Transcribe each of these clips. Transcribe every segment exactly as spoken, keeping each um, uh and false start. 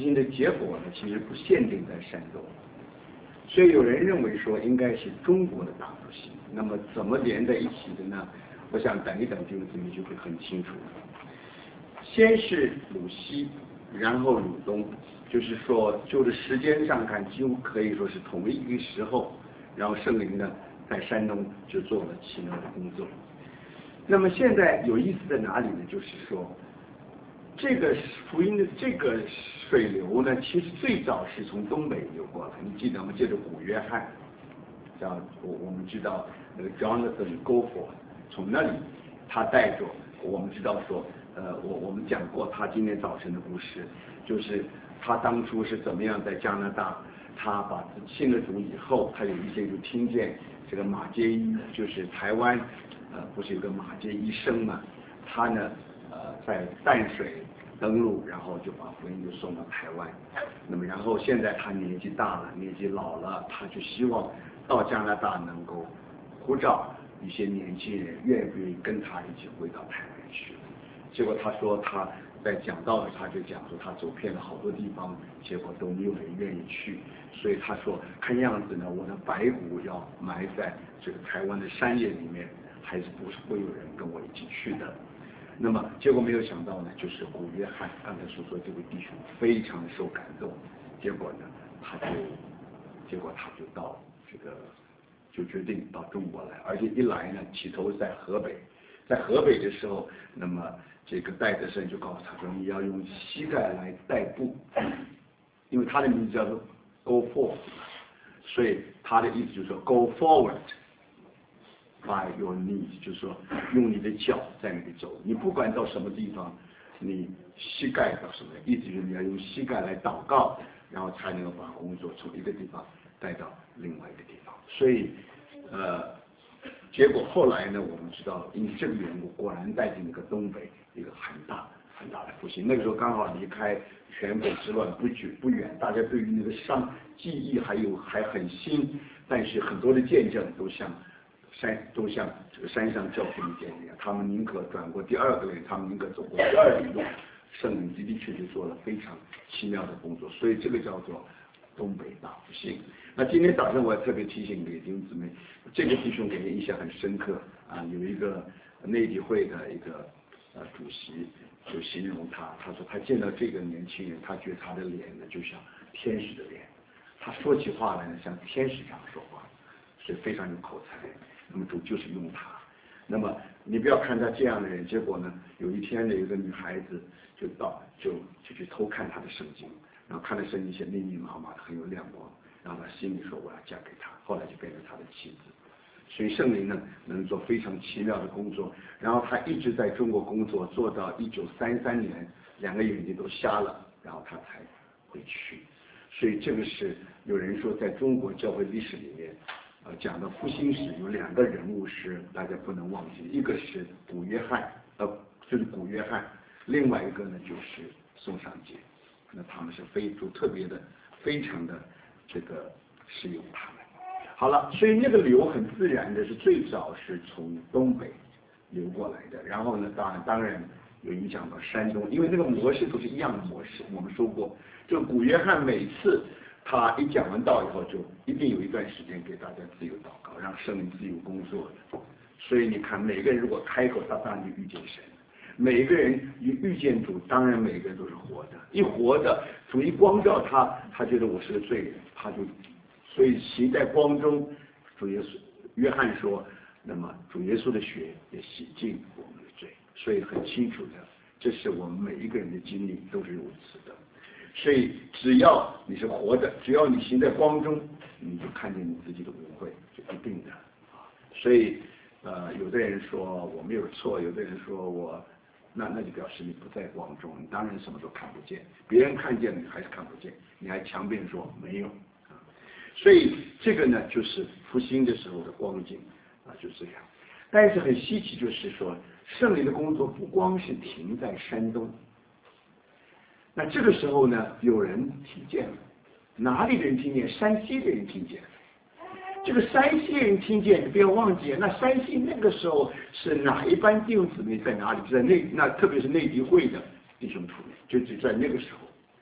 星的结果呢，其实不限定在山东，所以有人认为说应该是中国的大复兴。那么怎么连在一起的呢？我想等一等弟兄姊妹就会很清楚了。先是鲁西，然后鲁东，就是说就着时间上看，几乎可以说是同一个时候，然后圣灵呢在山东就做了奇妙的工作。那么现在有意思在哪里呢？就是说这个福音的这个水流呢，其实最早是从东北流过来。你记得吗？借着古约翰，叫我我们知道那个 Jonathan Goforth 从那里他带着，我们知道说，呃，我我们讲过他今天早晨的故事，就是他当初是怎么样在加拿大，他把信了主以后，他有一些就听见这个马偕医，就是台湾，呃，不是有个马偕医生嘛，他呢。呃，在淡水登陆，然后就把福音就送到台湾。那么，然后现在他年纪大了，年纪老了，他就希望到加拿大能够呼召一些年轻人，愿不愿意跟他一起回到台湾去。结果他说他在讲道的，他就讲说他走遍了好多地方，结果都没有人愿意去。所以他说，看样子呢，我的白骨要埋在这个台湾的山野里面，还是不是会有人跟我一起去的。那么结果没有想到呢，就是古约翰刚才所说这位弟兄非常受感动，结果呢，他就结果他就到这个就决定到中国来，而且一来呢，起头在河北，在河北的时候，那么这个戴德生就告诉他说，你要用膝盖来带步，因为他的名字叫做 Go Forth， 所以他的意思就是说 Go Forward。By your knees， 就是说用你的脚在那里走，你不管到什么地方，你膝盖到什么，意思就是你要用膝盖来祷告，然后才能够把工作从一个地方带到另外一个地方。所以，呃，结果后来呢，我们知道因这个缘故，果然带进那个东北一个很大很大的复兴。那个时候刚好离开全北之乱不久不远，大家对于那个伤记忆还有还很新，但是很多的见证都像。山都像这个山上教训的见一样，他们宁可转过第二个人，他们宁可走过第二里路。圣灵的的确确做了非常奇妙的工作，所以这个叫做东北大复兴。那今天早上我也特别提醒给弟兄姊妹，这个弟兄给人印象很深刻啊，有一个内地会的一个呃主席就形容他，他说他见到这个年轻人，他觉得他的脸呢就像天使的脸，他说起话来呢像天使这样说话，所以非常有口才。那么主就是用他，那么你不要看他这样的人，结果呢，有一天呢，有一个女孩子就到就就去偷看他的圣经，然后看了圣经写密密麻麻的，很有亮光，然后他心里说我要嫁给他，后来就变成他的妻子。所以圣灵呢能做非常奇妙的工作，然后他一直在中国工作，做到一九三三年，两个眼睛都瞎了，然后他才回去。所以这个是有人说，在中国教会历史里面。呃，讲的复兴史有两个人物是大家不能忘记，一个是古约翰，呃，就是古约翰，另外一个呢就是宋尚节，那他们是非主特别的，非常的这个使用他们。好了，所以那个流很自然的是最早是从东北流过来的，然后呢，当然当然有影响到山东，因为那个模式都是一样的模式。我们说过，这个古约翰每次。他一讲完道以后，就一定有一段时间给大家自由祷告，让圣灵自由工作。所以你看，每个人如果开口，他当然就遇见神；每个人一遇见主，当然每个人都是活的。一活的，主一光照他，他觉得我是个罪人，他就所以行在光中。主耶稣约翰说，那么主耶稣的血也洗净我们的罪，所以很清楚的，这是我们每一个人的经历都是如此的。所以只要你是活的，只要你行在光中，你就看见你自己的污秽，就一定的啊。所以呃，有的人说我没有错，有的人说我那那就表示你不在光中，你当然什么都看不见，别人看见你还是看不见，你还强辩说没有啊。所以这个呢，就是复兴的时候的光景啊，就这样。但是很稀奇，就是说圣灵的工作不光是停在山东。那这个时候呢，有人听见了，哪里的人听见？山西的人听见。这个山西人听见，你不要忘记，那山西那个时候是哪一班弟兄姊妹在哪里？在内，那特别是内地会的弟兄姊妹，就只在那个时候。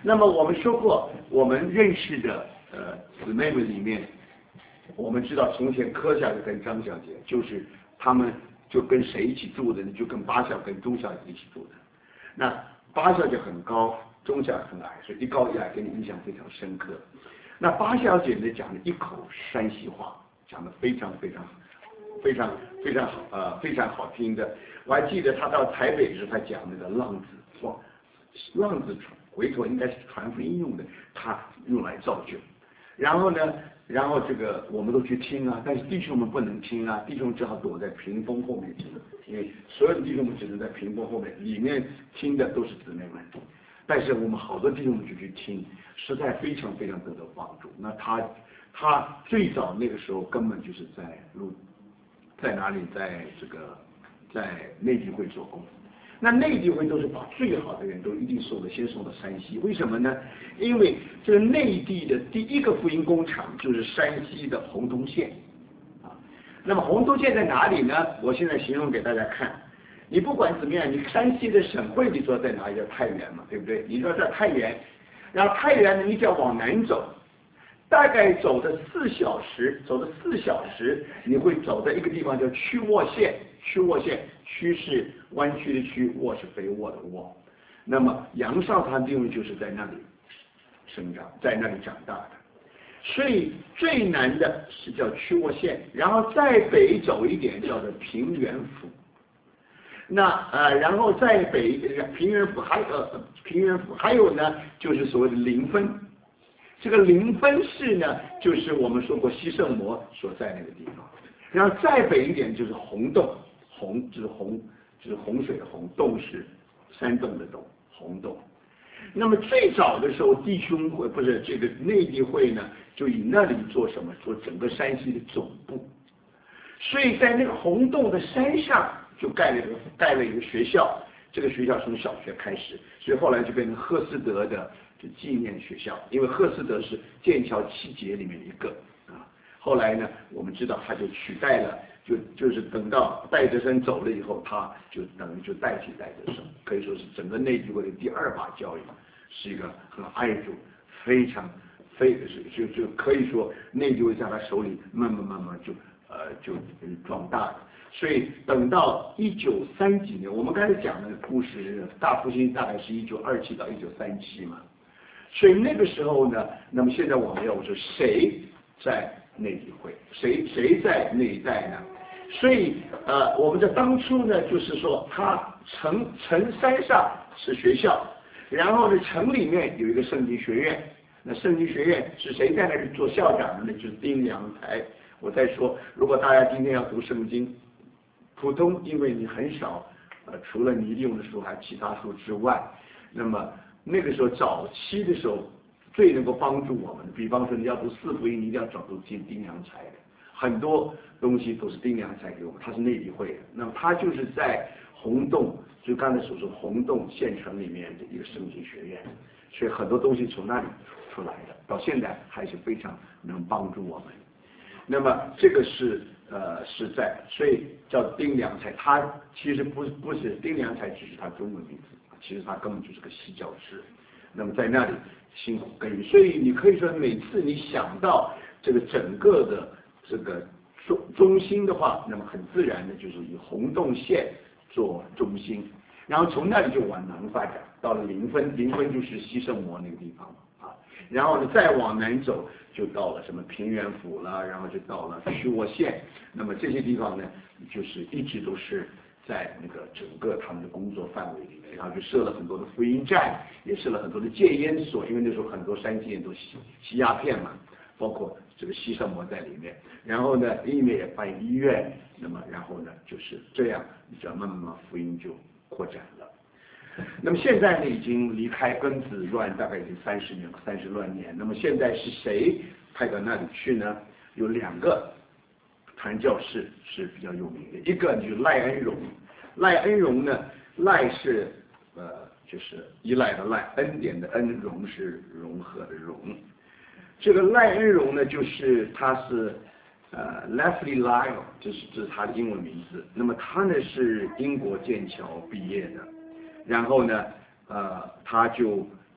那么我们说过，我们认识的呃姊妹们里面，我们知道从前柯小姐跟张小姐，就是他们就跟谁一起住的呢？就跟八小跟钟小姐一起住的。那八小姐很高，钟小姐很矮，所以一高一矮给你印象非常深刻。那八小姐呢讲了一口山西话，讲的非常非常非常非常好呃非常好听的。我还记得她到台北时，她讲那个浪子话，浪子回头应该是传福音用的，她用来造就。然后呢，然后这个我们都去听啊，但是弟兄们不能听啊，弟兄只好躲在屏风后面听，因为所有的弟兄们只能在屏风后面，里面听的都是姊妹们。但是我们好多弟兄们就去听，实在非常非常得到帮助。那他他最早那个时候根本就是在录，在哪里，在这个在内地会做工。那内地会都是把最好的人都一定送的，先送到山西。为什么呢？因为这个内地的第一个福音工厂就是山西的洪洞县啊。那么洪洞县在哪里呢？我现在形容给大家看。你不管怎么样，你山西的省会你说在哪里？叫太原嘛，对不对？你说在太原，然后太原呢，你就要往南走，大概走的四小时，走的四小时，你会走到一个地方叫曲沃县。曲沃县，曲是弯曲的曲，沃是肥沃的沃。那么杨少他弟兄就是在那里生长，在那里长大的。所以最南的是叫曲沃县，然后再北走一点叫做平原府。那呃，然后再北平原府还有、呃、平原府还有呢，就是所谓的临汾。这个临汾市呢，就是我们说过西圣摩所在那个地方。然后再北一点就是洪洞，洪就是洪就是洪水的洪，洞是山洞的洞，洪洞。那么最早的时候，弟兄会不是这个内地会呢，就以那里做什么？做整个山西的总部。所以在那个洪洞的山上就盖了一个盖了一个学校，这个学校从小学开始，所以后来就变成赫斯德的就纪念学校，因为赫斯德是剑桥七杰里面一个啊。后来呢，我们知道他就取代了，就就是等到戴德生走了以后，他就等于就代替戴德生，可以说是整个内地会的第二把交椅，是一个很爱主，非常非就就可以说内地会在他手里慢慢慢慢就呃就壮大了。所以等到一九三几年，我们刚才讲的故事大复兴大概是一九二七到一九三七嘛，所以那个时候呢，那么现在我们要说谁在内地会，谁谁在那一带呢？所以呃，我们在当初呢，就是说，它城城山上是学校，然后呢，城里面有一个圣经学院。那圣经学院是谁在那里做校长的呢？就是丁良才。我再说，如果大家今天要读圣经，普通因为你很少，呃，除了你利用的书还有其他书之外，那么那个时候早期的时候。最能够帮助我们的，比方说你要读四福音，你一定要找读丁丁良才的，很多东西都是丁良才给我们，他是内地会的，那么他就是在洪洞，就刚才所说洪洞县城里面的一个圣经学院，所以很多东西从那里出来的，到现在还是非常能帮助我们。那么这个是呃是在，所以叫丁良才，他其实不不是丁良才，只是他中文名字，其实他根本就是个西教师。那么在那里辛苦耕耘，所以你可以说每次你想到这个整个的这个中中心的话，那么很自然的就是以洪洞县做中心，然后从那里就往南发展，到了临汾，临汾就是西圣摩那个地方啊，然后呢再往南走就到了什么平原府了，然后就到了曲沃县，那么这些地方呢，就是一直都是。在那个整个他们的工作范围里面，然后就设了很多的福音站，也设了很多的戒烟所，因为那时候很多山西人都吸吸鸦片嘛，包括这个西圣摩在里面。然后呢，里面也办医院，那么然后呢就是这样，你知道慢慢慢福音就扩展了。那么现在呢，已经离开庚子乱大概已经三十年，三十乱年。那么现在是谁派到那里去呢？有两个。传教士是比较有名的，一个就是赖恩荣，赖恩荣呢，赖是呃就是依赖的赖，恩典的恩，荣是融合的融。这个赖恩荣呢，就是他是呃 Leslie Lyle， 这是这是他的英文名字。那么他呢是英国剑桥毕业的，然后呢呃他就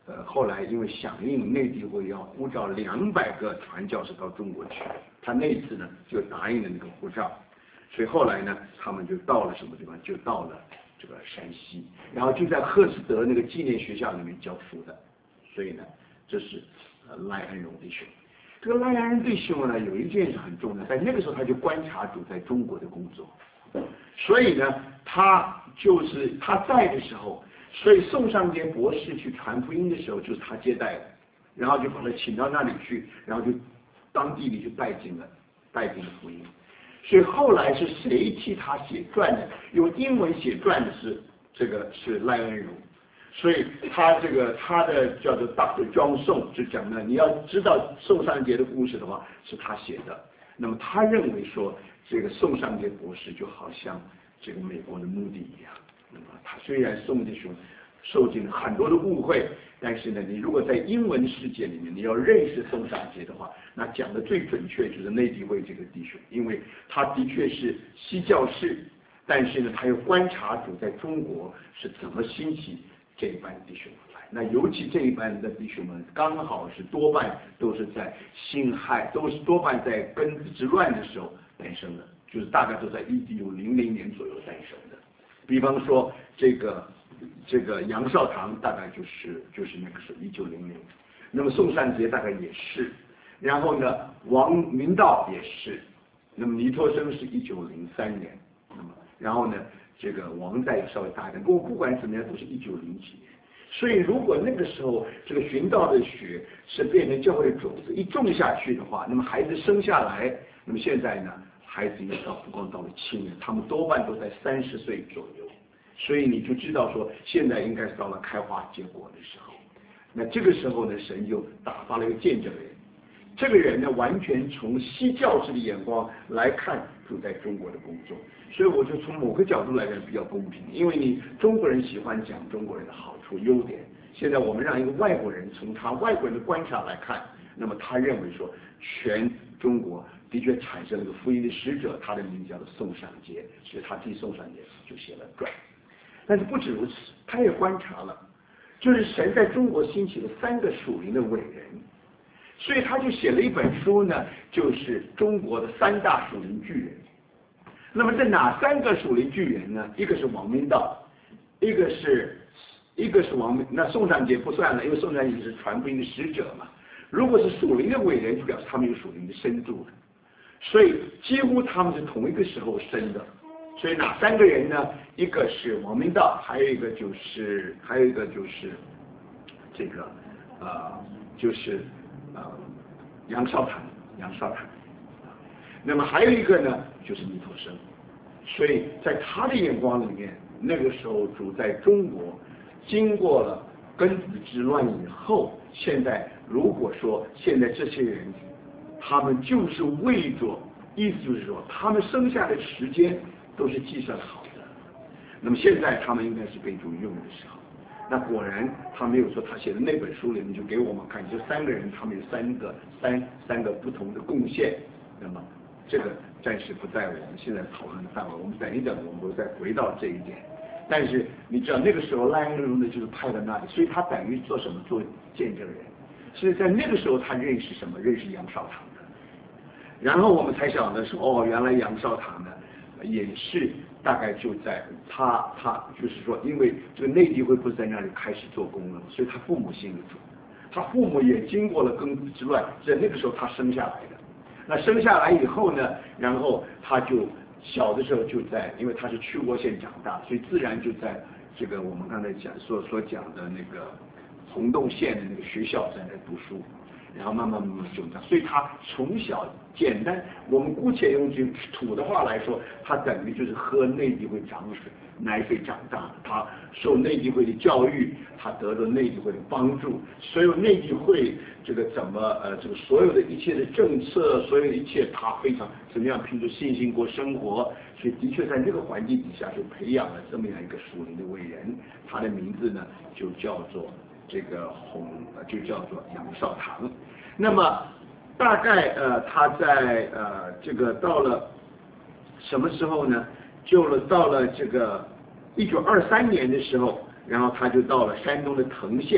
呃，后来因为响应内地会要呼召两百个传教士到中国去，他那一次呢就答应了那个呼召，所以后来呢，他们就到了什么地方？就到了这个山西，然后就在赫斯德那个纪念学校里面教书的。所以呢，这是呃赖恩荣弟兄。这个赖恩荣弟兄呢，有一件事很重要，在那个时候他就观察主在中国的工作，所以呢，他就是他在的时候。所以宋尚节博士去传福音的时候，就是他接待的，然后就把他请到那里去，然后就当地里就带进了带进了福音。所以后来是谁替他写传的？用英文写传的是这个是赖恩荣，所以他这个他的叫做 Doctor John Song 就讲呢，你要知道宋尚节的故事的话，是他写的。那么他认为说，这个宋尚节博士就好像这个美国的穆迪一样。那么他虽然宋弟兄受尽了很多的误会，但是呢，你如果在英文世界里面，你要认识宋尚节的话，那讲的最准确就是内地会这个弟兄，因为他的确是西教士，但是呢，他又观察主在中国是怎么兴起这一班弟兄来。那尤其这一班的弟兄们，刚好是多半都是在辛亥，都是多半在庚子之乱的时候诞生的，就是大概都在一九零零年左右诞生的。比方说这个这个杨少堂大概就是就是那个时候一九零零，那么宋尚节大概也是，然后呢王明道也是，那么尼托生是一九零三年，那么然后呢这个王代稍微大一点，不过不管怎么样都是一九零几年，所以如果那个时候这个寻道的学是变成教会的种子一种下去的话，那么孩子生下来，那么现在呢？孩子也到不光到了青年，他们多半都在三十岁左右，所以你就知道说，现在应该是到了开花结果的时候。那这个时候呢，神就打发了一个见证人，这个人呢，完全从西教士的眼光来看主在中国的工作，所以我就从某个角度来讲比较公平，因为你中国人喜欢讲中国人的好处优点，现在我们让一个外国人从他外国人的观察来看，那么他认为说，全中国的确产生了一个福音的使者，他的名字叫做宋尚节，所以他替宋尚节就写了传。但是不止如此，他也观察了，就是神在中国兴起了三个属灵的伟人，所以他就写了一本书呢，就是中国的三大属灵巨人。那么这哪三个属灵巨人呢？一个是王明道，一个是一个是王明，那宋尚节不算了，因为宋尚节是传福音的使者嘛。如果是属灵的伟人，就表示他们有属灵的深度，所以几乎他们是同一个时候生的。所以哪三个人呢？一个是王明道，还有一个就是还有一个就是这个呃就是呃杨少堂，杨少堂。那么还有一个呢，就是尼托生。所以在他的眼光里面，那个时候主在中国经过了庚子之乱以后，现在如果说现在这些人，他们就是为着，意思就是说，他们生下的时间都是计算好的。那么现在他们应该是被主用的时候。那果然他没有说他写的那本书里面就给我们看，这三个人他们有三个三三个不同的贡献。那么这个暂时不在我们现在讨论的范围，我们等一等，我们会再回到这一点。但是你知道那个时候赖恩荣呢就是派到那里，所以他等于做什么？做见证人。所以在那个时候他认识什么？认识杨少堂的。然后我们才晓得说，哦，原来杨少堂呢也是大概就在他他就是说，因为这个内地会不是在那里开始做工了，所以他父母信了主，他父母也经过了庚子之乱，在那个时候他生下来的。那生下来以后呢，然后他就小的时候就在，因为他是曲沃县长大，所以自然就在这个我们刚才讲所所讲的那个洪洞县的那个学校在那读书，然后慢慢慢慢就长，所以他从小简单，我们姑且用句土的话来说，他等于就是喝内地会长水奶水长大，他受内地会的教育，他得到内地会的帮助，所有内地会这个怎么呃这个所有的一切的政策，所有的一切他非常怎么样凭着信心过生活，所以的确在这个环境底下就培养了这么样一个属灵的伟人，他的名字呢就叫做这个洪就叫做杨少堂。那么大概呃他在呃这个到了什么时候呢？就了到了这个一九二三年的时候，然后他就到了山东的滕县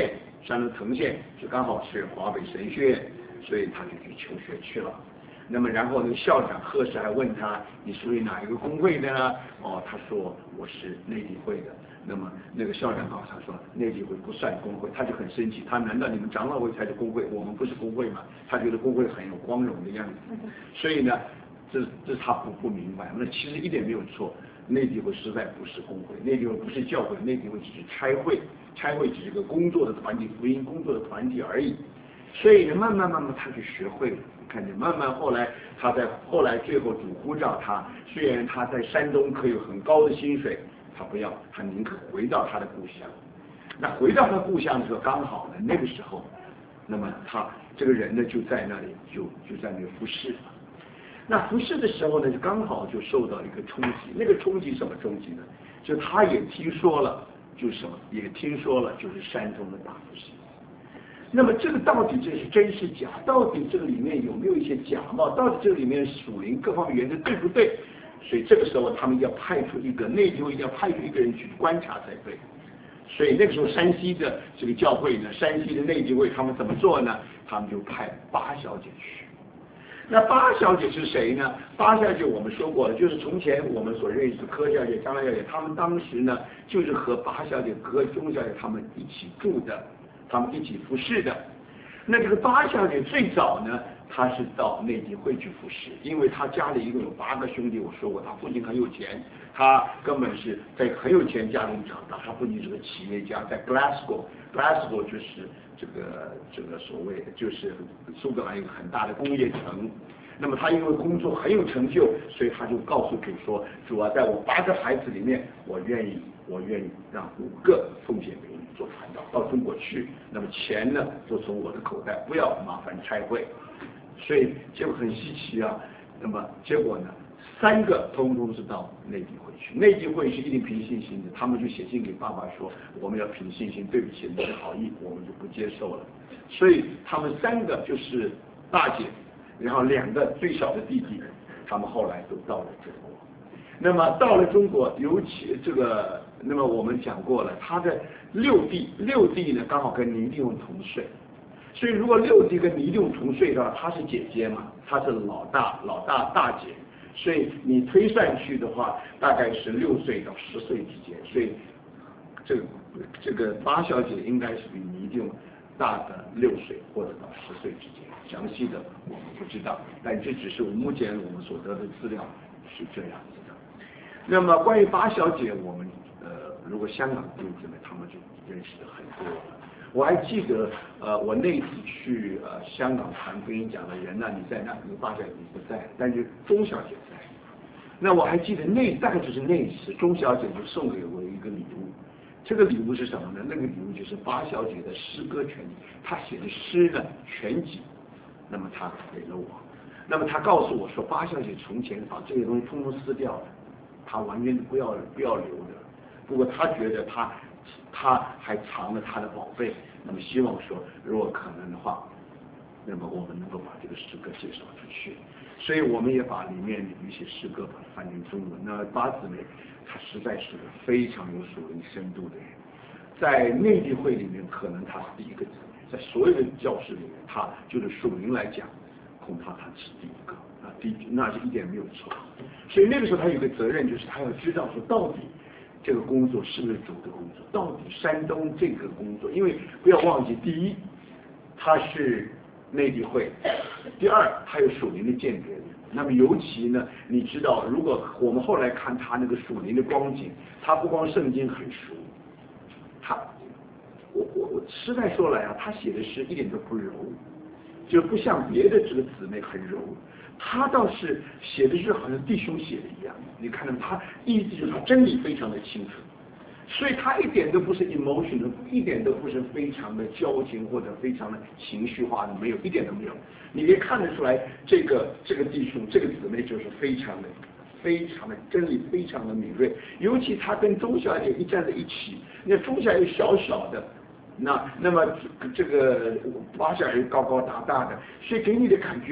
山东藤县就刚好是华北神学院，所以他就去求学去了。那么然后那个校长贺氏还问他，你属于哪一个工会的呢？哦，他说我是内地会的。那么那个校长告诉他说，内地会不算工会，他就很生气，他难道你们长老会才是工会，我们不是工会吗？他觉得工会很有光荣的样子，所以呢，这这他不不明白，那其实一点没有错，内地会实在不是工会，内地会不是教会，内地会只是差会，差会只是个工作的团体，福音工作的团体而已。所以呢，慢慢慢慢他就学会了，看见慢慢后来他在后来最后主呼召他，虽然他在山东可以有很高的薪水，他不要，他宁可回到他的故乡。那回到他故乡的时候，刚好呢那个时候，那么他这个人呢就在那里就就在那里服侍。那服侍的时候呢，就刚好就受到一个冲击，那个冲击什么冲击呢？就他也听说了，就是什么，也听说了，就是山东的大复兴。那么这个到底这是真是假？到底这个里面有没有一些假冒？到底这个里面属灵各方面原则对不对？所以这个时候他们要派出一个内地会，要派出一个人去观察才对。所以那个时候山西的这个教会呢，山西的内地会他们怎么做呢？他们就派八小姐去。那八小姐是谁呢？八小姐我们说过了，就是从前我们所认识的柯小姐、张小姐，他们当时呢就是和八小姐、和钟小姐他们一起住的。他们一起服侍的。那这个八小姐最早呢，她是到内地会去服侍，因为她家里一共有八个兄弟。我说过，她父亲很有钱，她根本是在很有钱家庭长大。她父亲是个企业家，在 Glasgow，Glasgow 就是这个这个所谓就是苏格兰一个很大的工业城。那么他因为工作很有成就，所以他就告诉主说：主啊，在我八个孩子里面，我愿意，我愿意让五个奉献给你做传道，到中国去。那么钱呢，都从我的口袋，不要麻烦差会。所以结果很稀奇啊。那么结果呢，三个通通是到内地会去。内地会是一定凭信心的，他们就写信给爸爸说：我们要凭信心，对不起，你的好意我们就不接受了。所以他们三个就是大姐。然后两个最小的弟弟，他们后来都到了中国。那么到了中国，尤其这个，那么我们讲过了，他的六弟，六弟呢刚好跟倪弟兄同岁，所以如果六弟跟倪弟兄同岁的话，她是姐姐嘛，她是老大，老大大姐，所以你推算去的话，大概是六岁到十岁之间。所以这个这个八小姐应该是比倪弟兄大的六岁或者到十岁之间。详细的我们不知道，但这只是我目前我们所得的资料是这样子的。那么关于八小姐，我们呃，如果香港弟兄姊妹他们就认识的很多了。我还记得呃，我那次去呃香港传福音讲的人呢，你在那，你八小姐不在，但是钟小姐在。那我还记得那大概就是那一次，钟小姐就送给我一个礼物。这个礼物是什么呢？那个礼物就是八小姐的诗歌全集，她写的诗呢全集。那么他给了我，那么他告诉我说，八小姐从前把这些东西通通撕掉了，他完全不要不要留的。不过他觉得他他还藏了他的宝贝，那么希望说，如果可能的话，那么我们能够把这个诗歌介绍出去。所以我们也把里面的一些诗歌把它翻成中文。那八姊妹她实在是个非常有属灵深度的人，在内地会里面，可能她是第一个姊妹。在所有的教室里面，他就是属灵来讲，恐怕他是第一个啊，第那是一点没有错。所以那个时候他有个责任，就是他要知道说，到底这个工作是不是主的工作，到底山东这个工作，因为不要忘记，第一，他是内地会；第二，他有属灵的鉴别。那么尤其呢，你知道，如果我们后来看他那个属灵的光景，他不光圣经很熟，他。我我我实在说来啊，他写的诗一点都不柔，就不像别的这个姊妹很柔，他倒是写的是好像弟兄写的一样。你看到他意思就是他真理非常的清楚，所以他一点都不是 emotional， 一点都不是非常的矫情或者非常的情绪化的，没有，一点都没有。你可以看得出来，这个这个弟兄这个姊妹就是非常的。非常的真理，非常的敏锐，尤其他跟钟小姐一站在一起，那钟小姐小小的，那那么这个八小姐高高大大的，所以给你的感觉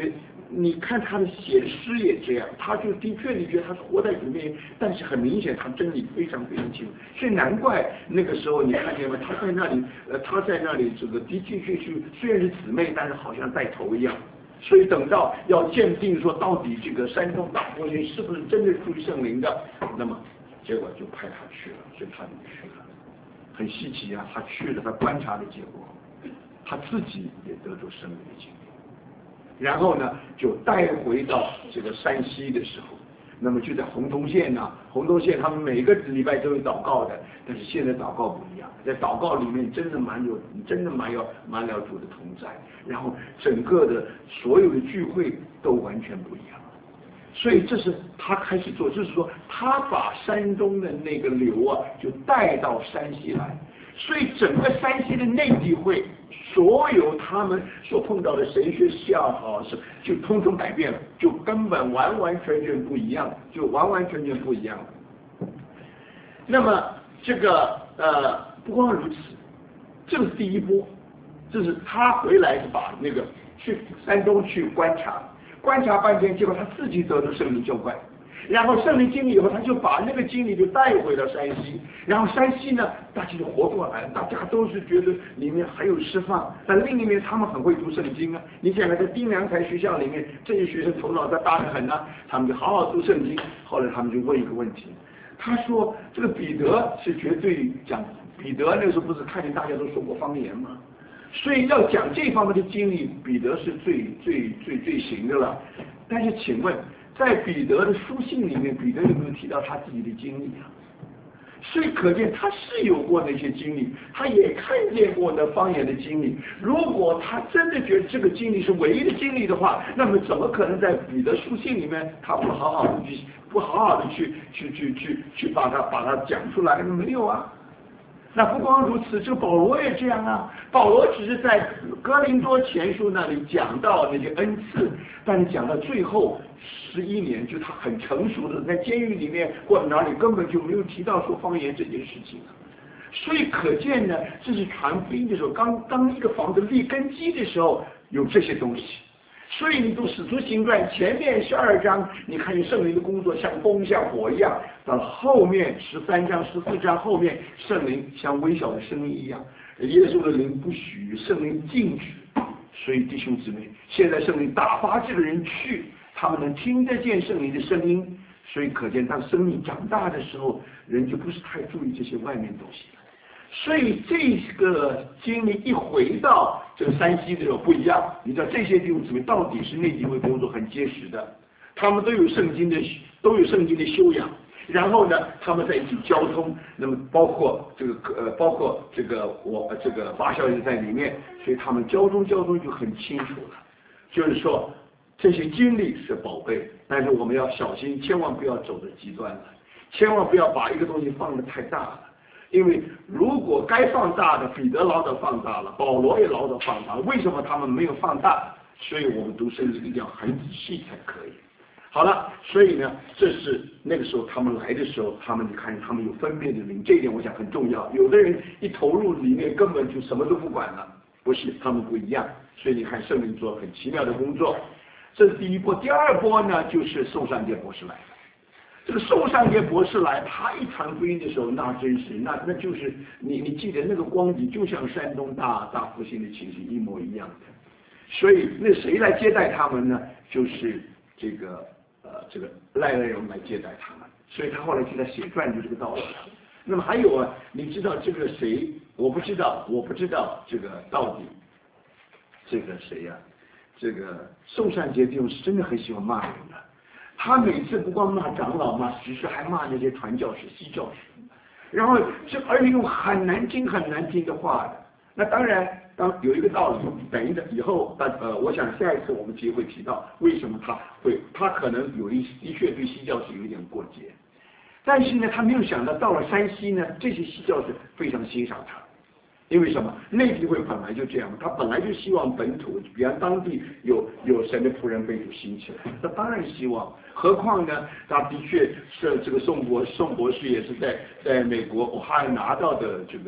你看他的写的诗也这样，他就的确你觉得他是活在主面前，但是很明显他真理非常非常清楚，所以难怪那个时候你看见吗？他在那里，呃，他在那里这个的的确确虽然是姊妹，但是好像带头一样。所以等到要鉴定说到底这个山东大佛学是不是真的属于圣灵的，那么结果就派他去了，所以他就去了。很稀奇啊，他去了，他观察的结果，他自己也得着圣灵的经历。然后呢，就带回到这个山西的时候，那么就在洪洞县呢、啊，洪洞县他们每个礼拜都有祷告的，但是现在祷告不一样，在祷告里面真的蛮有，真的蛮有蛮了主的同在，然后整个的所有的聚会都完全不一样。所以这是他开始做，就是说他把山东的那个流啊，就带到山西来。所以整个山西的内地会，所有他们所碰到的神学校好是就通通改变了，就根本完完全全不一样，就完完全全不一样了。那么这个呃不光如此，这是第一波，就是他回来是把那个去山东去观察，观察半天，结果他自己得了圣灵浇灌。然后圣灵经历以后，他就把那个经历就带回到山西，然后山西呢，大家就活过来，大家都是觉得里面还有释放，但另一面他们很会读圣经啊。你想想在丁良才学校里面，这些学生头脑在大得很啊，他们就好好读圣经。后来他们就问一个问题，他说这个彼得是绝对讲，彼得那个时候不是看见大家都说过方言吗？所以要讲这方面的经历，彼得是最最最最行的了。但是请问，在彼得的书信里面，彼得有没有提到他自己的经历啊？所以可见他是有过那些经历，他也看见过那方言的经历。如果他真的觉得这个经历是唯一的经历的话，那么怎么可能在彼得书信里面他不好好的去不好好的去去去去去把它把它讲出来？没有啊。那不光如此，这个保罗也这样啊。保罗只是在哥林多前书那里讲到那些恩赐，但是讲到最后十一年，就他很成熟的在监狱里面或者哪里根本就没有提到说方言这件事情啊。所以可见呢，这是传福音的时候，刚当一个房子立根基的时候有这些东西。所以你读使徒行传前面十二章，你看见圣灵的工作像风像火一样，到后面十三章十四章后面，圣灵像微小的声音一样，耶稣的灵不许，圣灵禁止。所以弟兄姊妹，现在圣灵打发这个人去，他们能听得见圣灵的声音。所以可见当生命长大的时候，人就不是太注意这些外面东西了。所以这个经历一回到这个山西的时候不一样，你知道这些弟兄姊妹到底是内地会工作很结实的，他们都有圣经的都有圣经的修养，然后呢他们在一起交通，那么包括这个呃包括这个我这个发校也在里面，所以他们交通交通就很清楚了。就是说这些经历是宝贝，但是我们要小心，千万不要走的极端了，千万不要把一个东西放得太大了。因为如果该放大的，彼得老早放大了，保罗也老早放大了，为什么他们没有放大？所以我们读圣经一定要很仔细才可以。好了，所以呢，这是那个时候他们来的时候，他们你看他们有分辨的灵，这一点我想很重要。有的人一投入里面根本就什么都不管了，不是，他们不一样。所以你看圣灵做很奇妙的工作，这是第一波。第二波呢，就是宋尚杰博士来了。这个宋尚杰博士来，他一传福音的时候，那真是那那就是你你记得那个光景，就像山东大大复兴的情形一模一样的。所以那谁来接待他们呢？就是这个呃这个赖赖荣来接待他们。所以他后来就在写传，就这个道理了。那么还有啊，你知道这个谁？我不知道，我不知道这个到底这个谁呀、啊？这个宋尚杰弟兄是真的很喜欢骂人的。他每次不光骂长老骂执事，还骂那些传教士、西教士，然后这而且用很难听、很难听的话的。那当然，当有一个道理，等一等以后，呃，我想下一次我们机会提到为什么他会，他可能有一的确对西教士有一点过节，但是呢，他没有想到到了山西呢，这些西教士非常欣赏他。因为什么？内地会本来就这样，他本来就希望本土，比方当地有有神的仆人被主兴起来，他当然希望。何况呢，他的确是这个宋博宋博士也是在在美国我还拿到的这个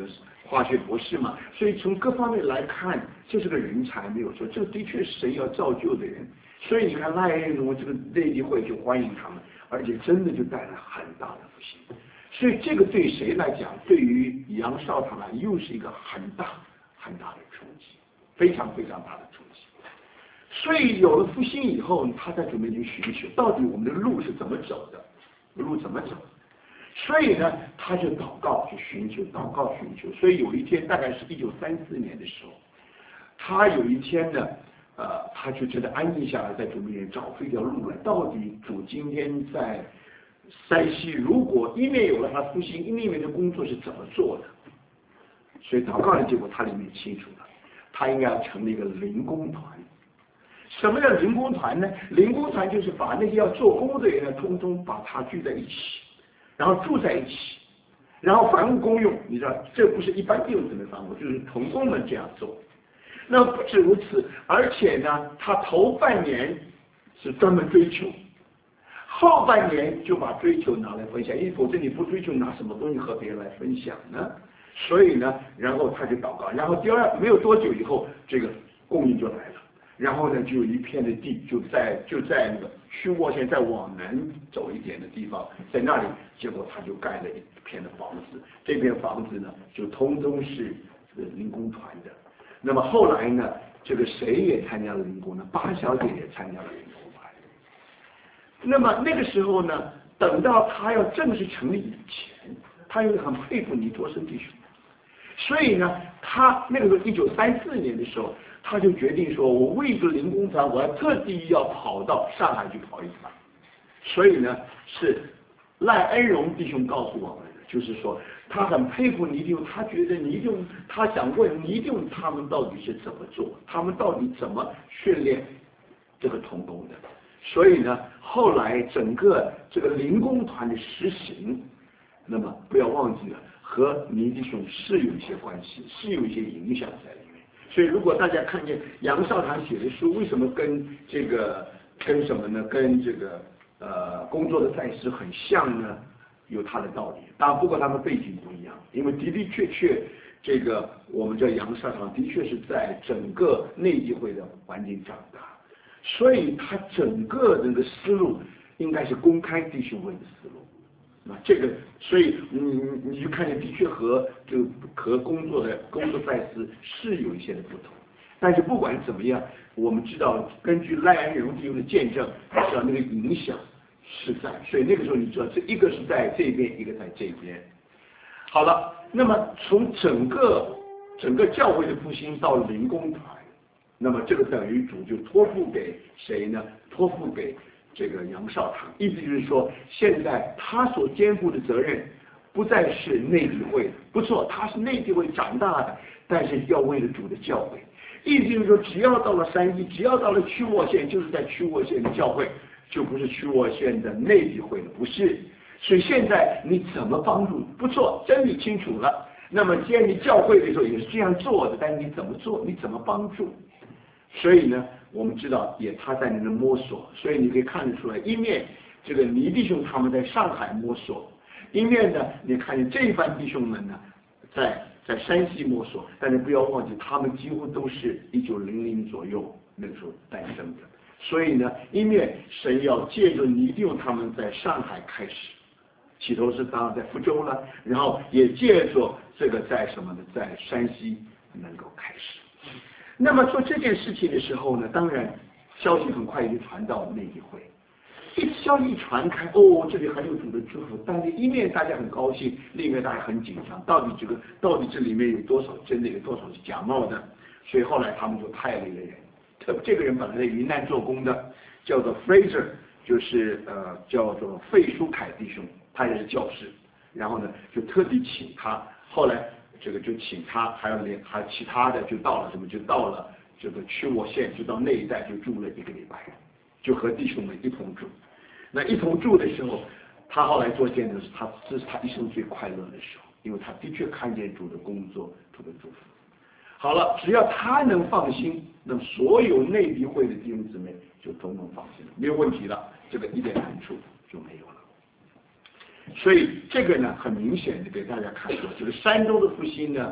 化学博士嘛，所以从各方面来看，这是个人才，没有错，这的确是神要造就的人。所以你看赖恩荣这个内地会就欢迎他们，而且真的就带来很大的复兴。所以这个对谁来讲，对于杨少堂来又是一个很大很大的冲击，非常非常大的冲击。所以有了复兴以后，他在准备去寻求，到底我们的路是怎么走的，路怎么走。所以呢，他就祷告去寻求，祷告寻求。所以有一天，大概是一九三四年的时候，他有一天呢，呃，他就觉得安静下来，在主面前找出一条路来。到底主今天在山西，如果一面有了他复兴，另一面的工作是怎么做的？所以祷告的结果，他里面清楚了，他应该要成立一个灵工团。什么叫灵工团呢？灵工团就是把那些要做工的人呢，通通把他聚在一起。然后住在一起，然后房屋公用，你知道，这不是一般弟兄姊妹房屋，就是同工们这样做。那不止如此，而且呢，他头半年是专门追求，后半年就把追求拿来分享，因为否则你不追求，拿什么东西和别人来分享呢？所以呢，然后他就祷告，然后第二没有多久以后，这个供应就来了。然后呢，就有一片的地，就在就在那个曲沃县再往南走一点的地方，在那里，结果他就盖了一片的房子。这片房子呢，就通通是这个灵工团的。那么后来呢，这个谁也参加了灵工呢？八小姐也参加了灵工团。那么那个时候呢，等到他要正式成立以前，他又很佩服尼托生弟兄，所以呢，他那个时候一九三四年的时候。他就决定说，我为这个灵工团，我要特地要跑到上海去跑一趟。所以呢，是赖恩荣弟兄告诉我们的，就是说他很佩服尼弟兄，他觉得尼弟兄，他想问尼弟兄他们到底是怎么做，他们到底怎么训练这个同工的。所以呢，后来整个这个灵工团的实行，那么不要忘记了，和尼弟兄是有一些关系，是有一些影响在里面。所以，如果大家看见杨少堂写的书，为什么跟这个跟什么呢？跟这个呃工作的赛事很像呢？有他的道理。当然，不过他们背景不一样，因为的的确确，这个我们叫杨少堂，的确是在整个内地会的环境长大，所以他整个那个思路应该是公开弟兄会的思路。啊，这个，所以你你你就看见，的确和就和工作的工作赛事是有一些的不同，但是不管怎么样，我们知道根据赖安荣弟兄的见证，知道那个影响是在，所以那个时候你知道，这一个是在这边，一个在这边。好了，那么从整个整个教会的复兴到灵工团，那么这个等于主就托付给谁呢？托付给这个杨少堂，意思就是说，现在他所肩负的责任不再是内地会，不错，他是内地会长大的，但是要为了主的教会。意思就是说，只要到了山西，只要到了曲沃县，就是在曲沃县的教会，就不是曲沃县的内地会了，不是。所以现在你怎么帮助？不错，真理清楚了。那么既然你教会的时候也是这样做的，但是你怎么做？你怎么帮助？所以呢，我们知道也他在那边摸索，所以你可以看得出来，一面这个倪弟兄他们在上海摸索，一面呢，你看见这一班弟兄们呢，在在山西摸索，但是不要忘记，他们几乎都是一九零零左右那个时候诞生的，所以呢，一面神要借着倪弟兄他们在上海开始，起头是当然在福州了，然后也借着这个在什么呢，在山西能够开始。那么做这件事情的时候呢，当然消息很快就传到内地会，一消息传开，哦，这里很有主的祝福，但是一面大家很高兴，另一面大家很紧张，到底这个到底这里面有多少真的，有多少是假冒的？所以后来他们就派了一个人，特这个人本来在云南做工的，叫做 Fraser， 就是呃叫做费书凯弟兄，他也是教师，然后呢就特地请他，后来。这个就请他，还有连还其他的就到了什么，就到了这个曲沃县，就到那一带就住了一个礼拜，就和弟兄们一同住。那一同住的时候，他后来做见证是他这是他一生最快乐的时候，因为他的确看见主的工作，主的祝福。好了，只要他能放心，那么所有内地会的弟兄姊妹就都能放心了，没有问题了，这个一点难处就没有了。所以这个呢，很明显的给大家看到，这个山东的复兴呢，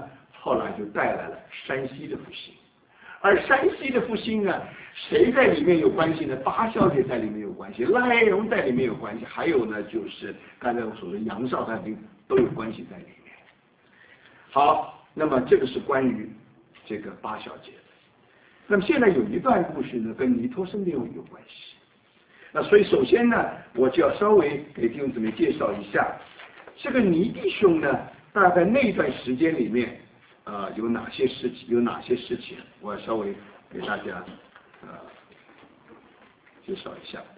后来就带来了山西的复兴。而山西的复兴呢，谁在里面有关系呢？八小姐在里面有关系，赖荣在里面有关系，还有呢就是刚才我说的杨少他都有关系在里面。好，那么这个是关于这个八小姐的。那么现在有一段故事呢，跟尼托生六有关系。那所以首先呢，我就要稍微给弟兄姊妹介绍一下这个尼弟兄呢，大概那段时间里面。呃，有哪些事情？有哪些事情？我要稍微给大家呃介绍一下。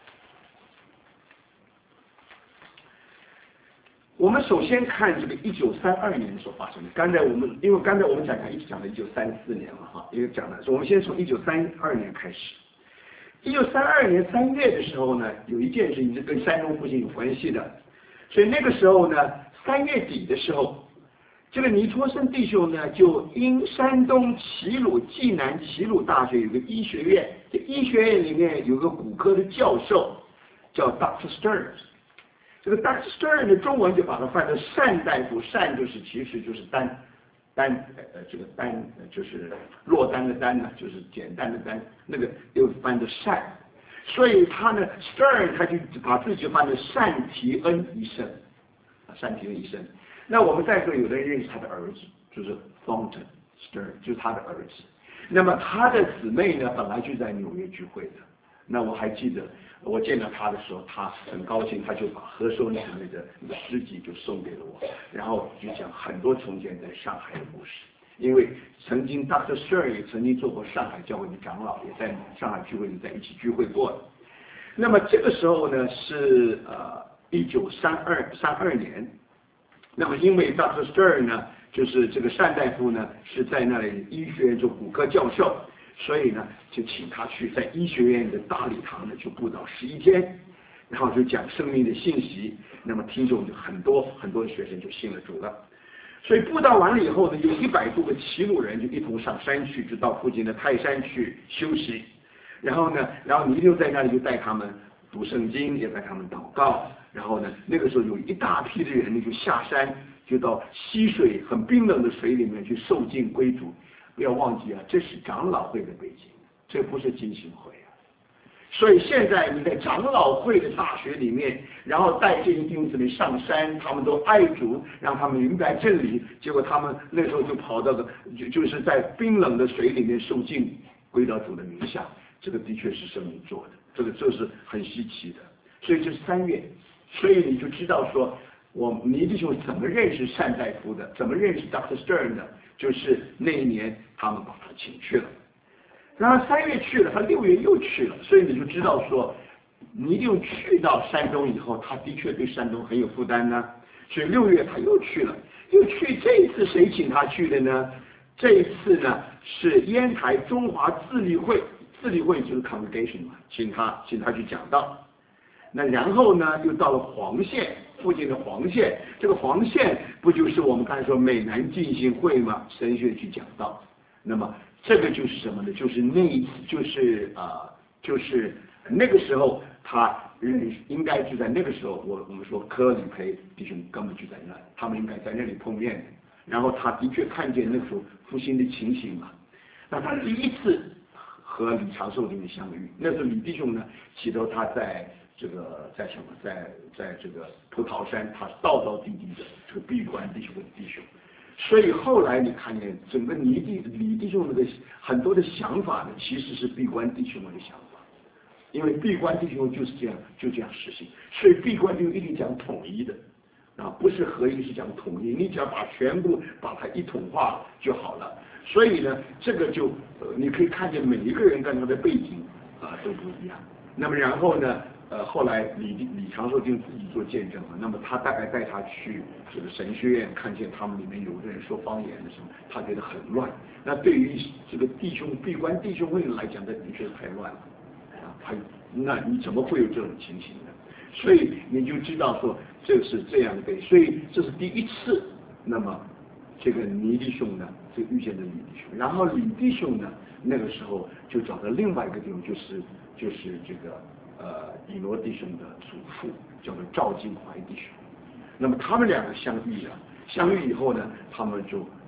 我们首先看这个一九三二年所发生的。刚才我们因为刚才我们讲讲一直讲了一九三四年嘛，哈，因为讲的，我们先从一九三二年开始。一九三二年三月的时候呢，有一件事情是跟山东复兴有关系的，所以那个时候呢，三月底的时候。这个尼托生弟兄呢，就因山东齐鲁济南齐鲁大学有个医学院，这医学院里面有个骨科的教授叫 Doctor Stern， 这个 Doctor Stern 的中文就把它翻成单大夫，单就是其实就是单单呃这个单就是落单的单呢，就是简单的单，那个又翻成单，所以他呢 Stern 他就把自己翻成单提恩医生，单提恩医生。那我们在座有的人认识他的儿子，就是 Thornton Stern， 就是他的儿子。那么他的姊妹呢，本来就在纽约聚会的。那我还记得，我见到他的时候，他很高兴，他就把何寿姊妹的那个诗集就送给了我，然后就讲很多从前在上海的故事。因为曾经 Doctor Stern 也曾经做过上海教会的长老，也在上海聚会里在一起聚会过的。那么这个时候呢，是呃一九三二三二年。那么因为 Doctor Stern 呢，就是这个单大夫呢是在那里医学院做骨科教授，所以呢就请他去在医学院的大礼堂呢就布道十一天，然后就讲生命的信息。那么听众就很多很多的学生就信了主了。所以布道完了以后呢，有一百多个齐鲁人就一同上山去，就到附近的泰山去休息。然后呢，然后尼六在那里就带他们读圣经，也带他们祷告。然后呢，那个时候有一大批的人呢，就下山，就到溪水很冰冷的水里面去受浸归主。不要忘记啊，这是长老会的背景，这不是浸信会啊。所以现在你在长老会的大学里面，然后带这些弟兄姊妹上山，他们都爱主，让他们明白真理。结果他们那时候就跑到个就就是在冰冷的水里面受浸，归到主的名下。这个的确是圣灵做的，这个这是很稀奇的。所以这是三月。所以你就知道说，我尼弟兄怎么认识单大夫的，怎么认识 Doctor Stern 的，就是那一年他们把他请去了。然后三月去了，他六月又去了，所以你就知道说，尼弟兄去到山东以后，他的确对山东很有负担呢。所以六月他又去了，又去这一次谁请他去的呢？这一次呢是烟台中华自立会，自立会就是 congregation 嘛，请他请他去讲道。那然后呢，又到了黄县附近的黄县，这个黄县不就是我们刚才说美南浸信会吗？神学去讲道。那么这个就是什么呢？就是那一次，就是啊、呃，就是那个时候他认应该就在那个时候，我我们说柯里培弟兄根本就在那，他们应该在那里碰面的。然后他的确看见那时候复兴的情形嘛。那他第一次和李长寿弟兄相遇，那时候李弟兄呢，起头他在。这个在什么，在在这个葡萄山，他是道道地地的这个闭关弟兄的弟兄，所以后来你看见整个尼弟李弟兄那个很多的想法呢，其实是闭关弟兄们的想法，因为闭关弟兄就是这样就这样实行，所以闭关弟兄一定讲统一的啊，不是合一，是讲统一，你只要把全部把它一统化就好了。所以呢，这个就呃你可以看见每一个人跟他的背景啊都不一样。那么然后呢？呃，后来李李长寿就自己做见证了。那么他大概带他去这个神学院，看见他们里面有的人说方言的时候，他觉得很乱。那对于这个弟兄闭关弟兄会来讲，这的确是太乱了啊！他那你怎么会有这种情形呢？所以你就知道说这是这样的。所以这是第一次。那么这个尼弟兄呢，就遇见了李弟兄，然后李弟兄呢，那个时候就找到另外一个弟兄，就是就是这个。呃，以罗弟兄的祖父叫做赵金怀弟兄，那么他们两个相遇了，相遇以后呢，他们就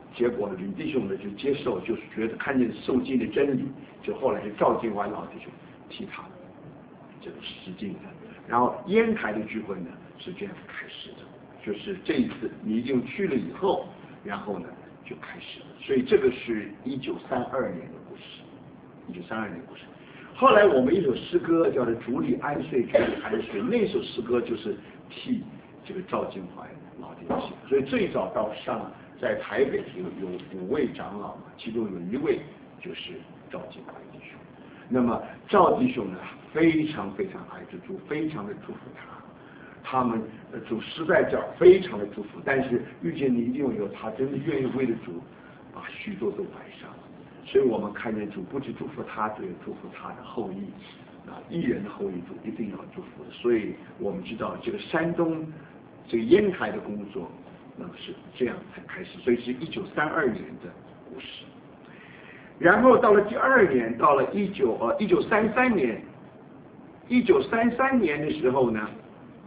结果吕弟兄呢就接受，就是觉得看见受经的真理，就后来是赵金华老弟兄替他这个实践的。然后烟台的聚会呢是这样开始的，就是这一次你已经去了以后，然后呢就开始了。所以这个是一九三二年的故事，一九三二年的故事。后来我们一首诗歌叫做《主里安睡，主里安睡》，那首诗歌就是替这个赵金怀老弟兄写。所以最早到上在台北有有五位长老嘛，其中有一位就是赵金怀弟兄。那么赵弟兄呢，非常非常爱着主，非常的祝福他。他们主实在讲非常的祝福，但是遇见尼弟兄以后，他真的愿意为了主把许多都摆上。所以我们看见主不只祝福他，只有祝福他的后裔啊，艺人的后裔主一定要祝福的。所以我们知道这个山东这个烟台的工作，那么是这样才开始，所以是一九三二年的故事。然后到了第二年，到了一九呃一九三三年，一九三三年的时候呢，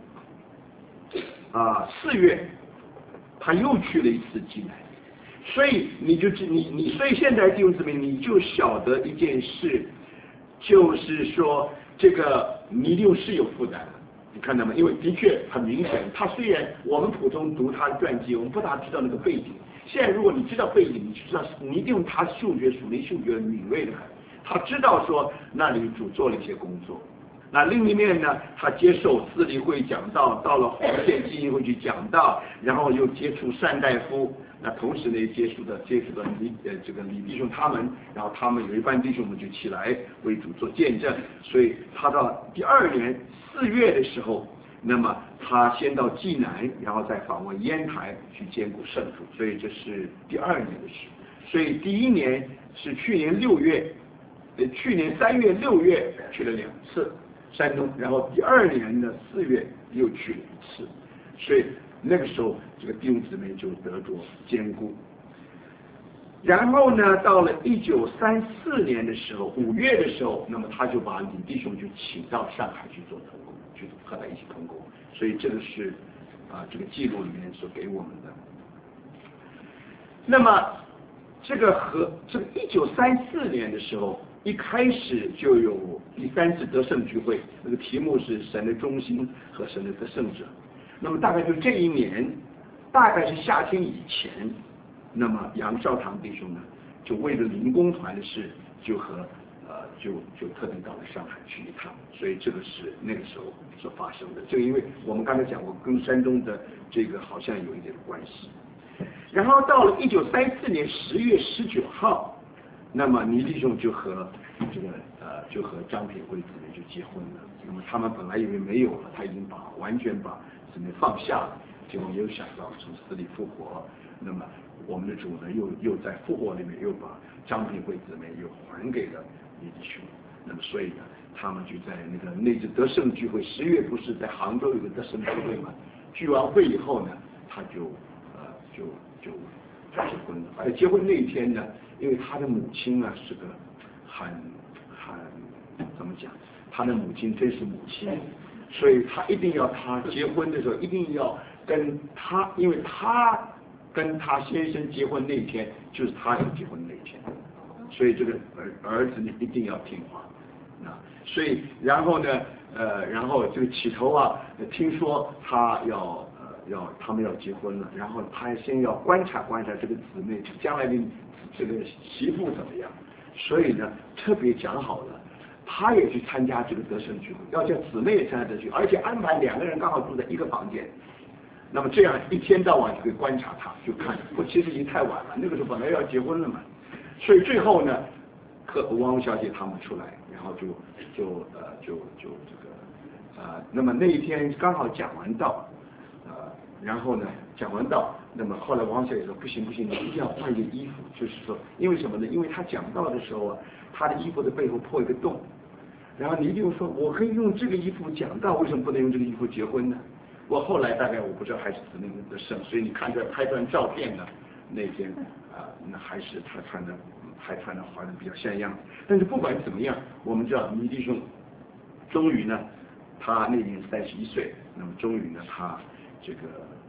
啊四月，他又去了一次济南。所以你就你你所以现在弟兄姊妹，你就晓得一件事，就是说这个尼弟兄是有负担的，你看到吗？因为的确很明显，他虽然我们普通读他的传记，我们不大知道那个背景。现在如果你知道背景，你就知道尼弟兄他嗅觉属灵嗅觉敏锐的很，他知道说那里主做了一些工作。那另一面呢，他接受四例会讲道，到了黄县基金会去讲道，然后又接触单大夫，那同时呢接触的接触的李呃这个李弟兄他们，然后他们有一班弟兄们就起来为主做见证，所以他到第二年四月的时候，那么他先到济南，然后再访问烟台去兼顾圣主，所以这是第二年的事。所以第一年是去年六月，呃去年三月六月去了两次山东，然后第二年的四月又去了一次，所以那个时候这个弟兄姊妹就得着坚固。然后呢，到了一九三四年的时候，五月的时候，那么他就把李弟兄就请到上海去做同工，去和他一起同工。所以这个是啊这个记录里面所给我们的。那么这个和这个一九三四年的时候，一开始就有第三次得胜聚会，那个题目是神的中心和神的得胜者。那么大概就这一年，大概是夏天以前，那么杨少堂弟兄呢，就为了灵工团的事，就和呃就就特地到了上海去一趟，所以这个是那个时候所发生的。这个因为我们刚才讲过，跟山东的这个好像有一点关系。然后到了一九三四年十月十九号。那么倪弟兄就和这个呃就和张品贵姊妹就结婚了。那么他们本来以为没有了，他已经把完全把姊妹放下了，结果没有想到从死里复活。那么我们的主呢，又又在复活里面又把张品贵姊妹又还给了倪弟兄。那么所以呢，他们就在那个那次得胜聚会，十月不是在杭州有个得胜聚会嘛？聚完会以后呢，他就呃就就结婚了。而结婚那一天呢，因为他的母亲啊是个很很怎么讲，他的母亲真是母亲，所以他一定要他结婚的时候一定要跟他，因为他跟他先生结婚那一天就是他要结婚那一天，所以这个儿儿子呢一定要听话啊。所以然后呢呃然后这个起头啊，听说他要要他们要结婚了，然后他先要观察观察这个姊妹将来的这个媳妇怎么样，所以呢特别讲好了，他也去参加这个得胜聚会，要叫姊妹也参加得胜聚会，而且安排两个人刚好住在一个房间，那么这样一天到晚就可以观察他，就看，不其实已经太晚了，那个时候本来要结婚了嘛，所以最后呢，和汪小姐他们出来，然后就就呃就就这个呃，那么那一天刚好讲完道。呃，然后呢，讲完道，那么后来王小姐说不行不行，你一定要换件衣服，就是说，因为什么呢？因为他讲道的时候啊，他的衣服的背后破一个洞，然后你就说，我可以用这个衣服讲道，为什么不能用这个衣服结婚呢？我后来大概我不知道还是指那个的胜，所以你看出来拍段照片呢，那天啊、呃，那还是他穿的还穿的好像比较像样，但是不管怎么样，我们知道倪弟兄终于呢，他那年三十一岁，那么终于呢他。这个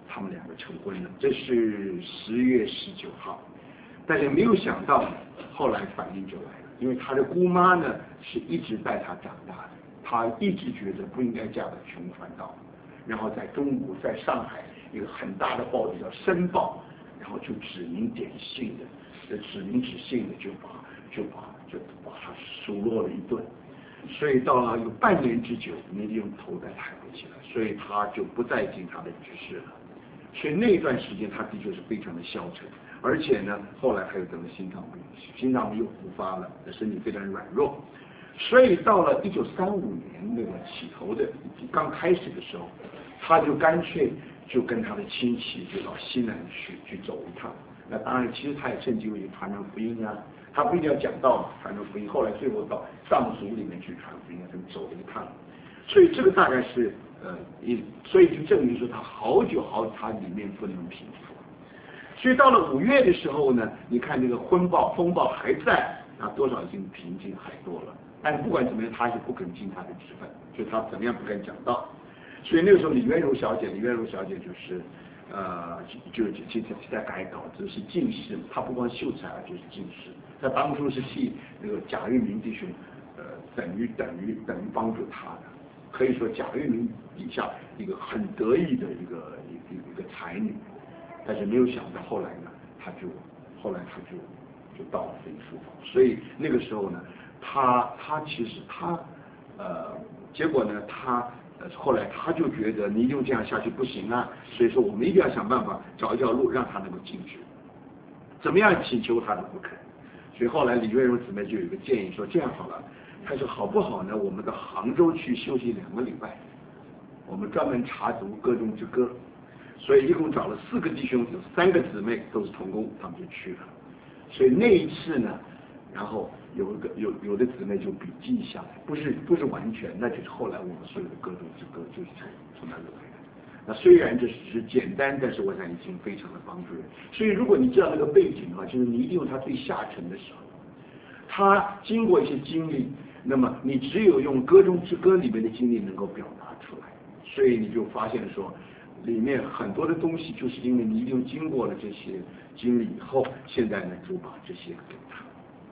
他们两个成婚了，这是十月十九号。但是没有想到，后来反应就来了，因为他的姑妈呢是一直带他长大的，他一直觉得不应该嫁给穷传道，然后在中国，在上海一个很大的报纸叫《申报》，然后就指名点姓的，指名指姓的就把就把就把他数落了一顿，所以到了有半年之久，倪利用头再抬不起来，所以他就不再尽他的职事了。所以那段时间他的确是非常的消沉，而且呢，后来他又得了心脏病，心脏病又复发了，身体非常软弱。所以到了一九三五年那个起头的刚开始的时候，他就干脆就跟他的亲戚就到西南去去走一趟。那当然，其实他也趁机会传传福音啊，他不一定要讲道嘛，传传福音。后来最后到藏族里面去传福音，他们走了一趟。所以这个大概是呃一，所以就证明说他好久好久他里面不能平复。所以到了五月的时候呢，你看这个风暴风暴还在，啊多少已经平静很多了。但是不管怎么样，他是不肯尽他的职分，就他怎么样不肯讲道。所以那个时候李渊柔小姐，李渊柔小姐就是呃就就就在改稿子，是进士，她不光秀才，就是进士。她当初是替那个贾玉明弟兄呃等于等于等于帮助他的。可以说贾玉明底下一个很得意的一个一个一个才女，但是没有想到后来呢，他就后来他就就到了这个书房，所以那个时候呢，他他其实他呃结果呢他呃后来他就觉得你用这样下去不行啊，所以说我们一定要想办法找一条路让他能够进去，怎么样请求他都不肯，所以后来李月柔姊妹就有一个建议说这样好了。他说好不好呢？我们到杭州去休息两个礼拜，我们专门查读歌中之歌，所以一共找了四个弟兄，有三个姊妹都是同工，他们就去了。所以那一次呢，然后有一个有有的姊妹就笔记下来，不是不是完全，那就是后来我们所有的歌中之歌就是从从那里来的。那虽然这只是简单，但是我想已经非常的帮助人。所以如果你知道那个背景啊，就是倪利用他最下沉的时候，他经过一些经历。那么你只有用歌中之歌里面的经历能够表达出来，所以你就发现说，里面很多的东西就是因为你利用经过了这些经历以后，现在呢就把这些给他。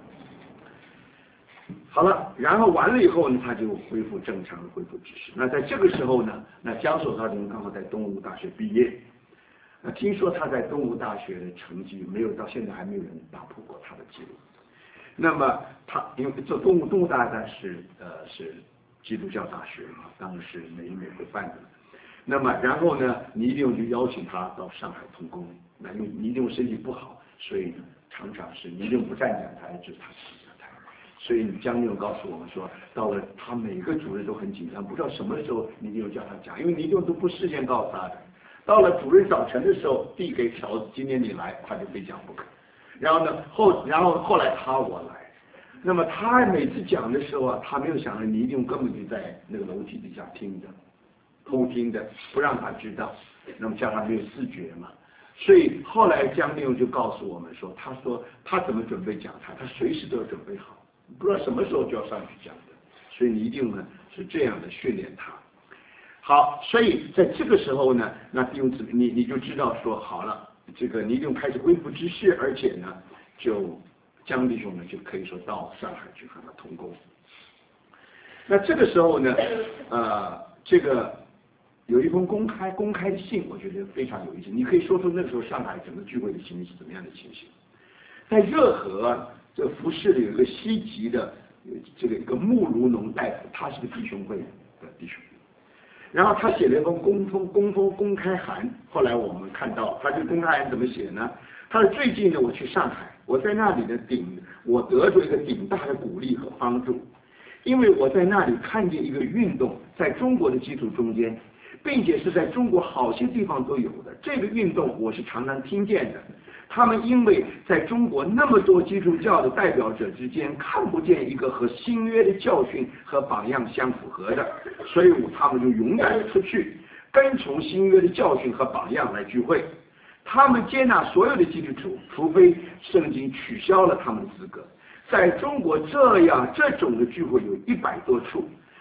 好了，然后完了以后呢，他就恢复正常的恢复知识。那在这个时候呢，那江守道人刚好在东吴大学毕业，那听说他在东吴大学的成绩没有到现在还没有人打破过他的记录。那么他因为这东吴东吴大学是呃是基督教大学嘛，当时每一年会办的。那么然后呢，倪利用就邀请他到上海同工。那因为倪利用身体不好，所以常常是倪利用不站讲台，就是他起讲台。所以江利用告诉我们说，到了他每个主日都很紧张，不知道什么时候倪利用叫他讲，因为倪利用都不事先告诉他的。到了主日早晨的时候，递给条子，今天你来，他就非讲不可。然后呢，后然后后来他我来，那么他每次讲的时候啊，他没有想到倪利用根本就在那个楼梯底下听着，偷听的，不让他知道。那么叫他没有自觉嘛，所以后来江利用就告诉我们说，他说他怎么准备讲台，他随时都要准备好，不知道什么时候就要上去讲的。所以倪利用呢是这样的训练他。好，所以在这个时候呢，那弟兄姊妹，你你就知道说好了。这个倪利用开始恢复知识，而且呢，就江弟兄呢就可以说到上海去和他同工。那这个时候呢，呃，这个有一封公开公开的信，我觉得非常有意思。你可以说出那个时候上海整个聚会的情形是怎么样的情形？在热河这个服饰里有一个西籍的这个一个穆卢农大夫，他是个弟兄会的弟兄。然后他写了一封公封公封公开函，后来我们看到他这个公开函怎么写呢？他说最近呢我去上海，我在那里的顶我得着一个顶大的鼓励和帮助，因为我在那里看见一个运动在中国的基础中间，并且是在中国好些地方都有的。这个运动我是常常听见的。他们因为在中国那么多基督教的代表者之间看不见一个和新约的教训和榜样相符合的，所以他们就勇敢地出去跟从新约的教训和榜样来聚会。他们接纳所有的基督徒，除非圣经取消了他们的资格。在中国这样这种的聚会有一百多处，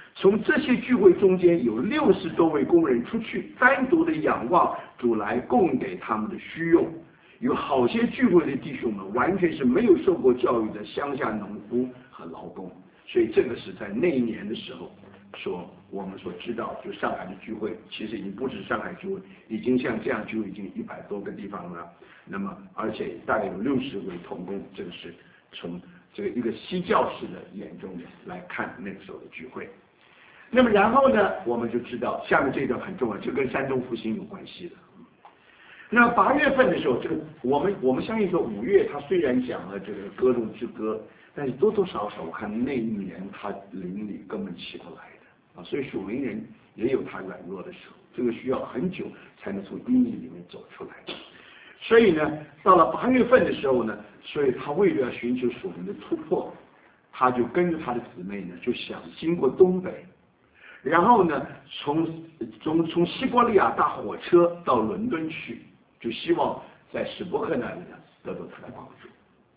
从这些聚会中间有六十多位工人出去，单独的仰望主来供给他们的需用。有好些聚会的弟兄们完全是没有受过教育的乡下农夫和劳工，所以这个是在那一年的时候说我们所知道，就上海的聚会其实已经不止上海聚会，已经像这样聚会已经一百多个地方了。那么而且大概有六十位同工，这个是从这个一个西教士的眼中来看那个时候的聚会。那么然后呢，我们就知道下面这一段很重要，就跟山东复兴有关系的。那八月份的时候，这个我们我们相信说五月他虽然讲了这个歌中之歌，但是多多少少我看那一年他灵里根本起不来的啊，所以属灵人也有他软弱的时候，这个需要很久才能从阴影里面走出来。所以呢，到了八月份的时候呢，所以他为了要寻求属灵的突破，他就跟着他的姊妹呢，就想经过东北。然后呢，从从从西伯利亚搭火车到伦敦去，就希望在史伯克那里呢得到他的帮助。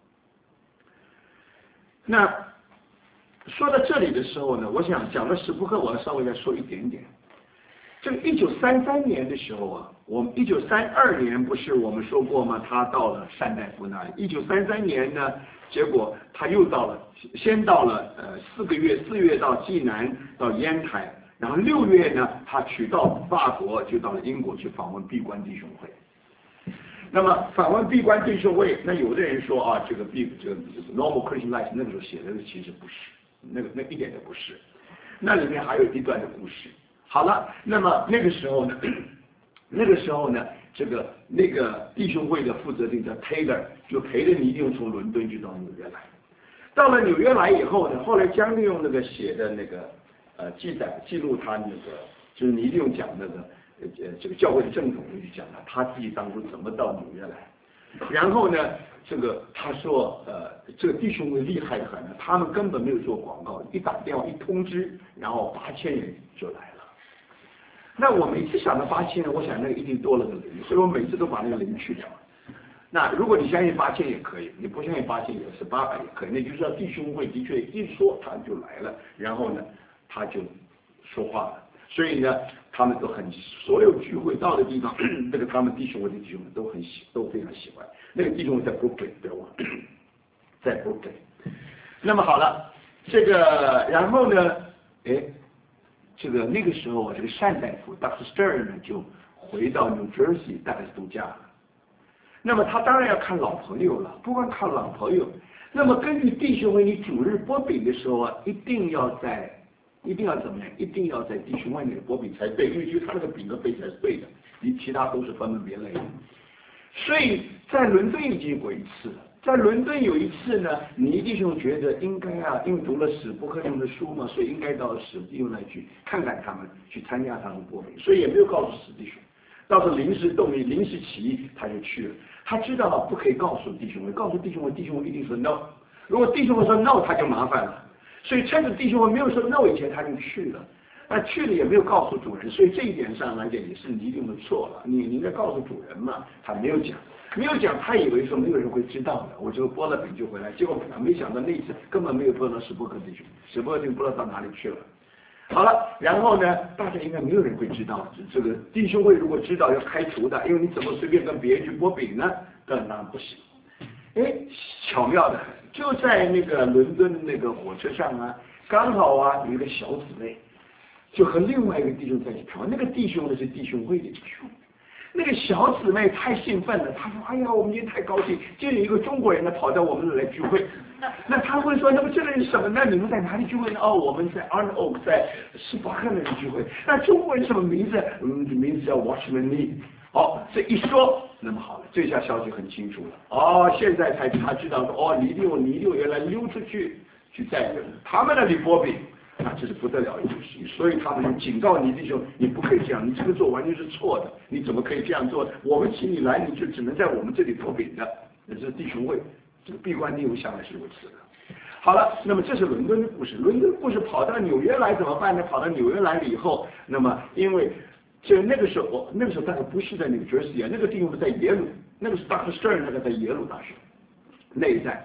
那说到这里的时候呢，我想讲到史伯克，我要稍微再说一点点。这个一九三三年的时候啊，我们一九三二年不是我们说过吗？他到了单大夫那里。一九三三年呢，结果他又到了，先到了呃四个月，四月到济南到烟台，然后六月呢，他取到法国，就到了英国去访问闭关弟兄会。那么访问闭关弟兄会，那有的人说啊，这个闭这个 Normal Christian Life 那个时候写的其实不是，那个那一点都不是，那里面还有一段的故事。好了，那么那个时候呢，那个时候呢，这个那个弟兄会的负责人叫 Taylor， 就陪着尼弟兄从伦敦就到纽约来。到了纽约来以后呢，后来江利用那个写的那个呃记载记录他那个就是尼弟兄讲那个呃这个教会的正统就讲了他自己当初怎么到纽约来。然后呢，这个他说呃这个弟兄会厉害的很，他们根本没有做广告，一打电话一通知，然后八千人就来了。那我每次想到八千人，我想那个一定多了个零，所以我每次都把那个零去掉。那如果你相信八千也可以，你不相信八千也是八百也可以，那就是说弟兄会的确一说他就来了，然后呢他就说话了。所以呢，他们都很所有聚会到的地方，这个他们弟兄会的弟兄们都很喜都非常喜欢。那个弟兄会在 Brooklyn， 不要忘，在 Brooklyn。那么好了，这个然后呢，哎。这个那个时候啊，这个单大夫 Doctor Stern 呢就回到 New Jersey 大概是度假了。那么他当然要看老朋友了，不光看老朋友。那么根据弟兄会，你主日播饼的时候啊，一定要在，一定要怎么样？一定要在弟兄外面播饼才对，因为就他那个饼和杯才是对的，你其他都是分门别类的。所以在伦敦已经过一次了。在伦敦有一次呢，尼弟兄觉得应该啊，因为读了史伯克兄的书嘛，所以应该到史弟兄那去看看他们，去参加他们播饼，所以也没有告诉史弟兄。到时候临时动议、临时起意，他就去了。他知道不可以告诉弟兄会，告诉弟兄会，弟兄会一定说 no。如果弟兄会说 no， 他就麻烦了。所以趁着弟兄会没有说 no 以前，他就去了。那去了也没有告诉主人，所以这一点上来讲也是尼弟兄的错了。你你应该告诉主人嘛，他没有讲。没有讲，他以为说没有人会知道的，我就拨了饼就回来，结果没想到那一次根本没有碰到史伯克弟兄，史伯克弟兄不知道到哪里去了。好了，然后呢，大家应该没有人会知道，这个弟兄会如果知道要开除的，因为你怎么随便跟别人去拨饼呢？当然不行。哎，巧妙的很，就在那个伦敦那个火车上啊，刚好啊有一个小姊妹，就和另外一个弟兄在一起谈，那个弟兄呢是弟兄会的弟兄。那个小姊妹太兴奋了，她说：“哎呀，我们今天太高兴，就有一个中国人呢跑到我们这来聚会。”那他会说：“那么这个人是什么？那你们在哪里聚会呢？”哦，我们在 Arn Oak， 在斯巴克那里聚会。那中国人什么名字？嗯，名字叫 Watchman Nee。好，这一说，那么好了，这下消息很清楚了。哦，现在才他知道说，哦，尼六尼六原来溜出去去在他们那里播饼。那这是不得了一件事情，所以他们警告你弟兄，你不可以这样，你这个做完全是错的，你怎么可以这样做？我们请你来，你就只能在我们这里播饼的，这是弟兄会，这个闭关弟兄向来是如此的。好了，那么这是伦敦的故事，伦敦的故事跑到纽约来怎么办呢？跑到纽约来了以后，那么因为就那个时候，那个时候大概不是在那个 Jersey 啊，那个地方在耶鲁，那个是 Doctor Stern 那个在耶鲁大学那一带。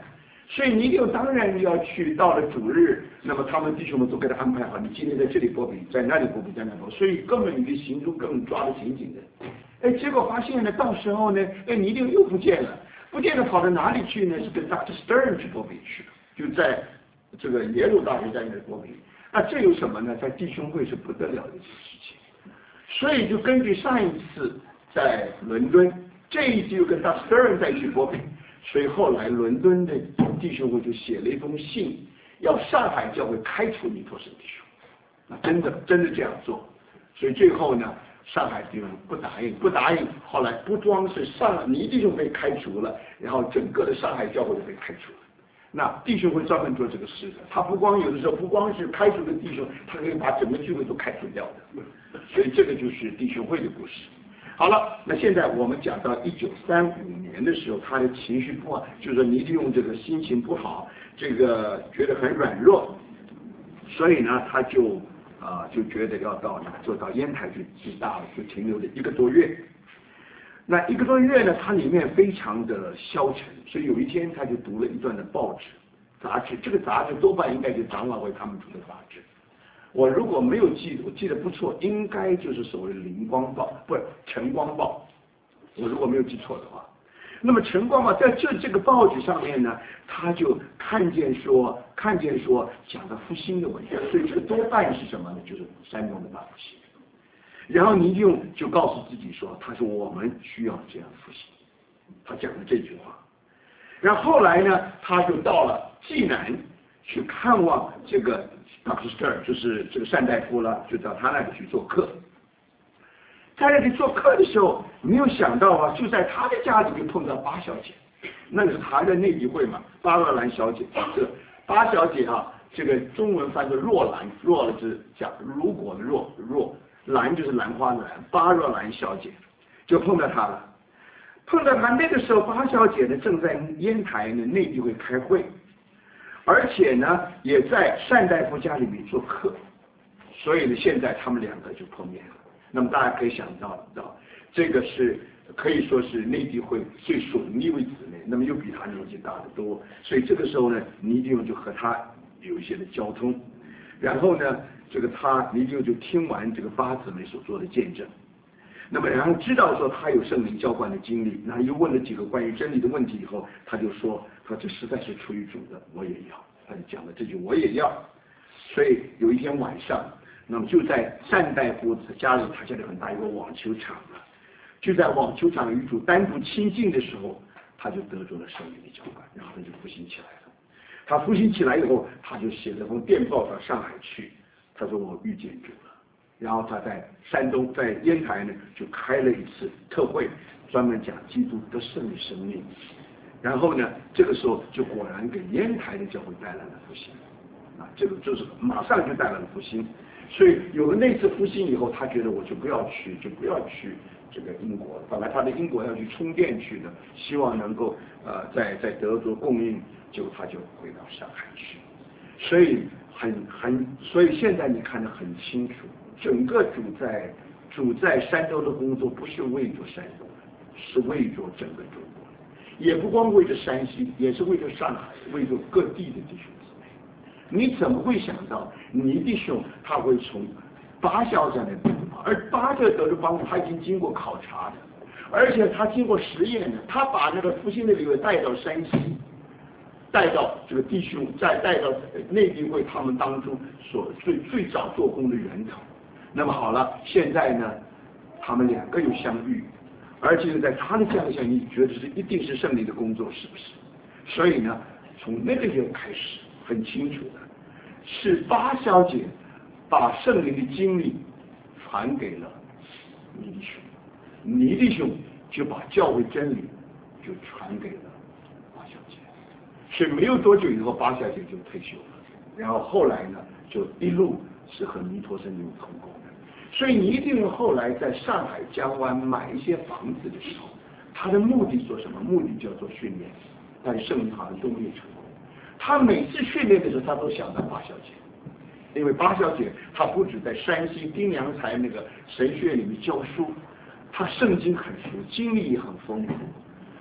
所以尼六当然要去，到了主日，那么他们弟兄们都给他安排好，你今天在这里波比，在那里波比，在那里波比，所以根本你的行踪根本抓得紧紧的。哎，结果发现呢，到时候呢，哎，尼六又不见了，不见了，跑到哪里去呢？是跟 Doctor Stern 去波比去了，就在这个耶鲁大学在那里波比。那这有什么呢？在弟兄会是不得了的一件事情。所以就根据上一次在伦敦，这一次又跟 Doctor Stern 再去波比。所以后来伦敦的弟兄会就写了一封信，要上海教会开除尼托生弟兄，那真的真的这样做。所以最后呢，上海弟兄不答应，不答应。后来不光是上尼弟兄被开除了，然后整个的上海教会都被开除了。那弟兄会专门做这个事的，他不光有的时候不光是开除的弟兄，他可以把整个聚会都开除掉的。所以这个就是弟兄会的故事。好了，那现在我们讲到一九三五年的时候，他的情绪不好，就是说尼利用这个心情不好，这个觉得很软弱，所以呢，他就啊、呃、就觉得要到哪，就到烟台去去大就停留了一个多月。那一个多月呢，他里面非常的消沉，所以有一天他就读了一段的报纸杂志，这个杂志多半应该就是长老会他们出的杂志。我如果没有记，我记得不错，应该就是所谓的灵光报，不是晨光报。我如果没有记错的话，那么晨光报在这这个报纸上面呢，他就看见说，看见说讲到复兴的问题，所以这个多半是什么呢？就是山东的大复兴。然后尼用就告诉自己说，他说我们需要这样复兴，他讲了这句话。然后后来呢，他就到了济南去看望这个。Doctor Stern 就是这个单大夫了，就到他那里去做客。在那里做客的时候，没有想到啊，就在他的家里就碰到八小姐，那个是他的内议会嘛，巴若兰小姐。这个八小姐啊，这个中文翻作若兰，若是讲如果的若，若兰就是兰花的兰，巴若兰小姐就碰到他了。碰到他那个时候，八小姐呢正在烟台呢内议会开会。而且呢，也在单大夫家里面做客，所以呢，现在他们两个就碰面了。那么大家可以想到，到这个是可以说是内地会最属灵的一位姊妹，那么又比他年纪大得多，所以这个时候呢，尼迪翁就和他有一些的交通。然后呢，这个他尼迪翁就听完这个八姊妹所做的见证，那么然后知道说他有圣灵浇灌的经历，那又问了几个关于真理的问题以后，他就说。说这实在是出于主的，我也要。他就讲了这句我也要。所以有一天晚上，那么就在单大夫家里，他家里很大一个网球场啊，就在网球场与主单独亲近的时候，他就得着了圣灵的浇灌，然后他就复兴起来了。他复兴起来以后，他就写了封电报到上海去，他说我遇见主了。然后他在山东，在烟台呢，就开了一次特会，专门讲基督得胜的生命。然后呢，这个时候就果然给烟台的教会带来了复兴，啊，这个就是马上就带来了复兴。所以有了那次复兴以后，他觉得我就不要去，就不要去这个英国了。本来他的英国要去充电去的，希望能够呃在在德国供应，结果他就回到上海去。所以很很，所以现在你看得很清楚，整个主在主在山东的工作不是为着山东的，是为着整个中国。也不光为着山西，也是为着上海，为着各地的弟兄姊妹。你怎么会想到你弟兄他会从八小这样的地方，而八这德州帮助他已经经过考察的，而且他经过实验的，他把那个复兴的理论带到山西，带到这个弟兄，再带到内地会他们当中所最最早做工的源头。那么好了，现在呢，他们两个又相遇。而且在他的讲下，你觉得是一定是圣灵的工作，是不是？所以呢，从那个月开始，很清楚的，是八小姐把圣灵的经历传给了尼弟兄，尼弟兄就把教会真理就传给了八小姐。所以没有多久以后，八小姐就退休了。然后后来呢，就一路是和尼托生有同工。所以你一定后来在上海江湾买一些房子的时候，他的目的做什么？目的叫做训练，但圣灵好像都没有成功。他每次训练的时候，他都想到八小姐，因为八小姐她不止在山西丁良才那个神学里面教书，她圣经很熟，经历也很丰富，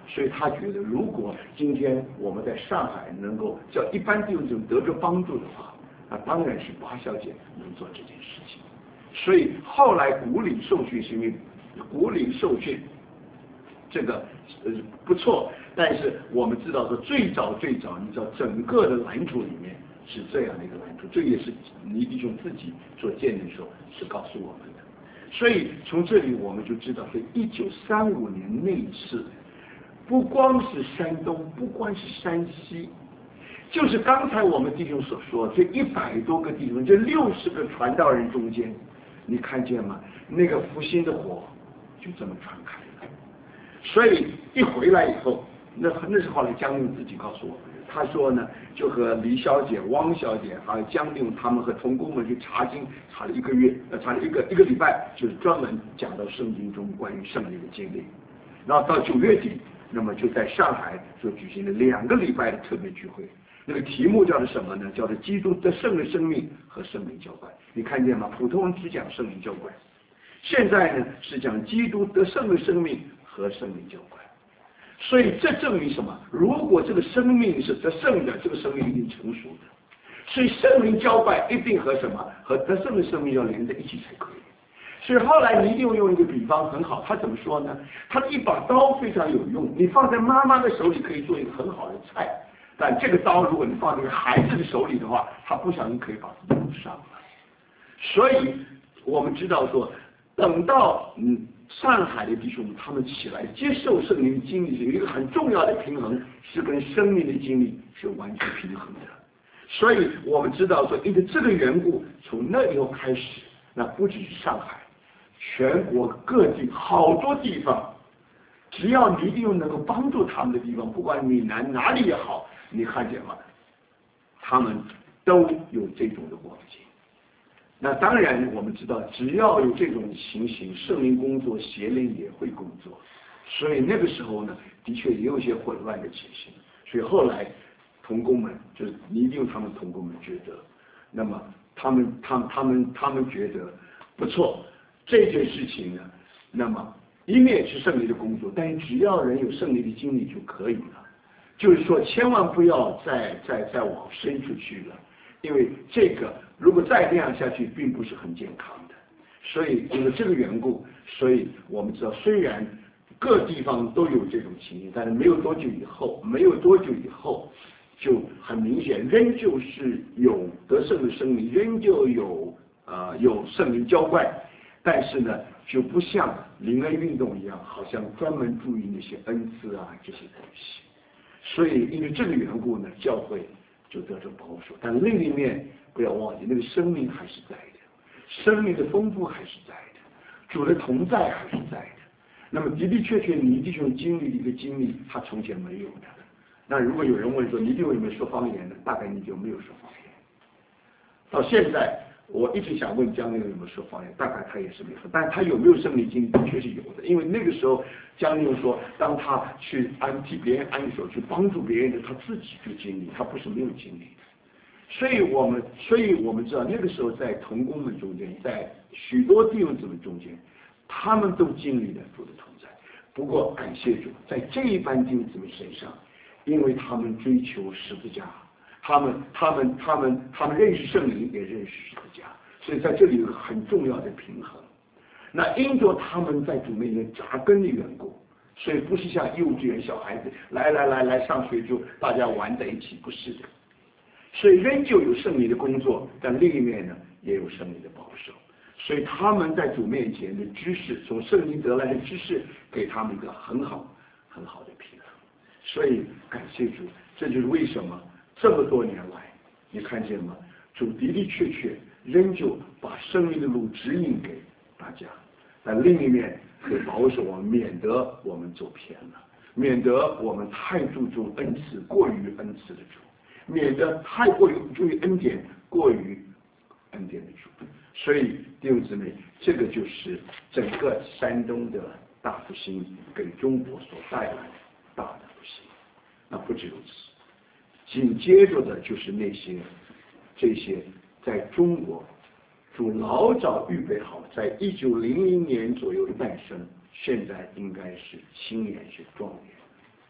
所以他觉得，如果今天我们在上海能够叫一般弟兄姊妹得着帮助的话，那当然是八小姐能做这件事情。所以后来古岭受训是因为古岭受训这个呃不错，但是我们知道说最早最早，你知道整个的蓝图里面是这样的一个蓝图，这也是倪弟兄自己所见的时候是告诉我们的。所以从这里我们就知道，是一九三五年那一次，不光是山东，不光是山西，就是刚才我们弟兄所说，这一百多个弟兄，这六十个传道人中间，你看见吗？那个复兴的火就这么传开了。所以一回来以后，那那是后来江令自己告诉我，他说呢，就和李小姐、汪小姐还有江令他们和同工们去查经，查了一个月，呃，查了一个一个礼拜，就是专门讲到圣经中关于圣灵的经历。然后到九月底，那么就在上海就举行了两个礼拜的特别聚会。那个题目叫做什么呢？叫做基督得胜的生命和圣灵浇灌。你看见吗？普通人只讲圣灵浇灌，现在呢是讲基督得胜的生命和圣灵浇灌。所以这证明什么？如果这个生命是得胜的，这个生命一定成熟的。所以圣灵浇灌一定和什么？和得胜的生命要连在一起才可以。所以后来你一定用一个比方很好，他怎么说呢？他的一把刀非常有用，你放在妈妈的手里可以做一个很好的菜，但这个刀如果你放在孩子的手里的话，他不小心可以把自己弄伤了。所以我们知道说，等到嗯上海的弟兄他们起来接受圣灵的经历，有一个很重要的平衡，是跟生命的经历是完全平衡的。所以我们知道说，因为这个缘故，从那以后开始，那不只是上海，全国各地好多地方，只要你一定能够帮助他们的地方，不管闽南哪里也好，你看见吗？他们都有这种的光景。那当然我们知道，只要有这种情形，圣灵工作，邪灵也会工作。所以那个时候呢，的确也有一些混乱的情形。所以后来同工们，就是一定他们同工们觉得，那么他们他们他们他们觉得不错，这件事情呢，那么一面是圣灵的工作，但只要人有圣灵的经历就可以了。就是说，千万不要再再再往深出去了，因为这个如果再那样下去，并不是很健康的。所以因为这个缘故，所以我们知道，虽然各地方都有这种情形，但是没有多久以后，没有多久以后，就很明显，仍旧是有得胜的生命，仍旧有呃有圣灵浇灌，但是呢，就不像灵恩运动一样，好像专门注意那些恩赐啊这些东西。所以因为这个缘故呢，教会就得着保守。但另一面不要忘记，那个生命还是在的，生命的丰富还是在的，主的同在还是在的。那么的的确确，你弟兄经历的一个经历，他从前没有的。那如果有人问说，你弟兄有没有说方言呢？大概你就没有说方言。到现在，我一直想问江令有没有说方言，大概他也是没有说，但他有没有生理经历，的确是有的。因为那个时候，江令说，当他去安替别人安手，去帮助别人的，他自己就经历，他不是没有经历的。所以我们，所以我们知道，那个时候在同工们中间，在许多弟兄姊妹中间，他们都经历了主的同在。不过感谢主，在这一班弟兄姊妹身上，因为他们追求十字架。他们他们他们他们认识圣灵，也认识十字架，所以在这里有很重要的平衡。那因着他们在主面前扎根的缘故，所以不是像幼稚园小孩子来来来来上学就大家玩在一起，不是的。所以仍旧有圣灵的工作，但另一面呢也有圣灵的保守。所以他们在主面前的知识，从圣灵得来的知识，给他们一个很好很好的平衡。所以感谢主，这就是为什么这么多年来，你看见吗？主的的确确仍旧把生命的路指引给大家，但另一面会保守我们，免得我们走偏了，免得我们太注重恩赐，过于恩赐的主，免得太过于注意恩典，过于恩典的主。所以弟兄姊妹，这个就是整个山东的大复兴给中国所带来的大的复兴。那不止如此。紧接着的就是那些这些在中国主老早预备好，在一九零零年左右诞生，现在应该是青年是壮年，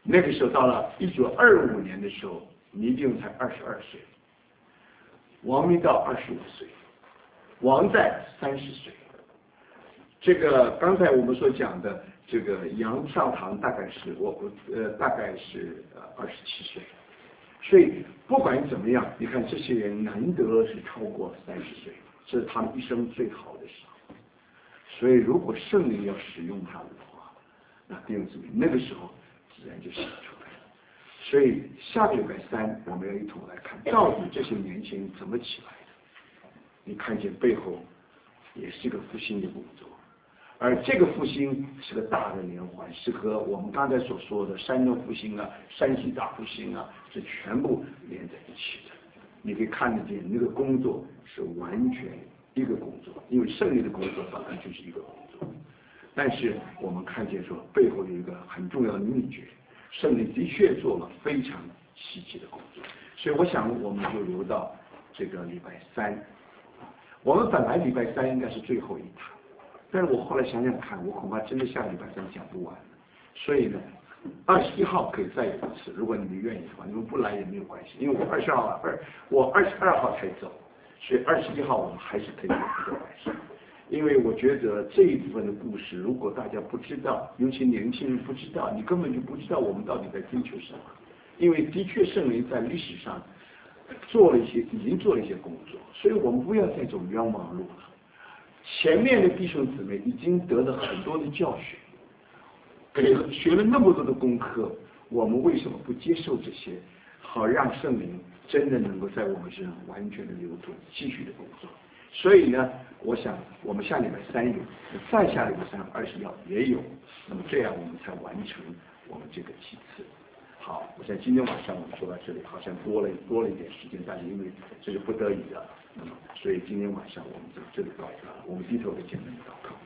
那个时候到了一九二五年的时候，倪弟兄才二十二岁，王明道二十五岁，王在三十岁。这个刚才我们所讲的这个杨上堂大概是我我呃大概是呃二十七岁，所以不管怎么样，你看这些人难得是超过三十岁，这是他们一生最好的时候。所以如果圣灵要使用他们的话，那弟兄姊妹那个时候自然就显出来了。所以下个礼拜三我们要一同来看，到底这些年轻人怎么起来的？你看见背后也是个复兴的工作。而这个复兴是个大的连环，是和我们刚才所说的山东复兴啊、山西大复兴啊，是全部连在一起的。你可以看得见那个工作是完全一个工作，因为胜利的工作本来就是一个工作。但是我们看见说背后有一个很重要的秘诀，胜利的确做了非常稀奇的工作。所以我想我们就留到这个礼拜三，我们本来礼拜三应该是最后一堂。但是我后来想想看，我恐怕真的下礼拜三讲不完，所以呢，二十一号可以再有一次，如果你们愿意的话，你们不来也没有关系，因为我二十号二我二十二号才走，所以二十一号我们还是可以有一个晚上，因为我觉得这一部分的故事，如果大家不知道，尤其年轻人不知道，你根本就不知道我们到底在追求什么，因为的确圣灵在历史上做了一些，已经做了一些工作，所以我们不要再走冤枉路了。前面的弟兄姊妹已经得了很多的教训，给了学了那么多的功课，我们为什么不接受这些，好让圣灵真的能够在我们身上完全的流动，继续的工作。所以呢，我想我们下礼拜三有，再下礼拜三二十号也有，那么这样我们才完成我们这个祭祀。好，我想今天晚上我们说到这里，好像多了多了一点时间，但是因为这是不得已的，那么所以今天晚上我们就这里告一段落，我们低头的简单的祷告。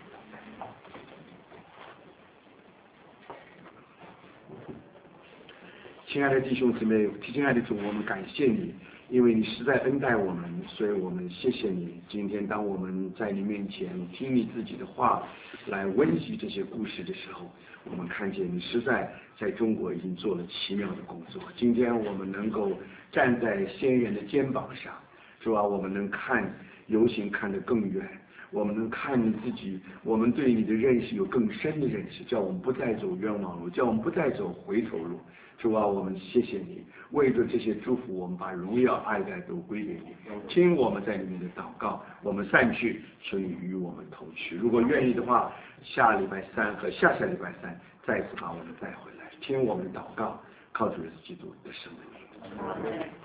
亲爱的弟兄姊妹，亲爱的主，我们感谢你，因为你实在恩待我们，所以我们谢谢你。今天当我们在你面前听你自己的话来温习这些故事的时候，我们看见你实在在中国已经做了奇妙的工作。今天我们能够站在先人的肩膀上，是吧？我们能看游行看得更远，我们能看你自己，我们对你的认识有更深的认识，叫我们不再走冤枉路，叫我们不再走回头路，是吧？我们谢谢你，为着这些祝福，我们把荣耀爱戴都归给你。听我们在里面的祷告，我们散去，求你与我们同去。如果愿意的话，下礼拜三和下下礼拜三再次把我们带回来，听我们的祷告，靠主耶稣基督的圣名。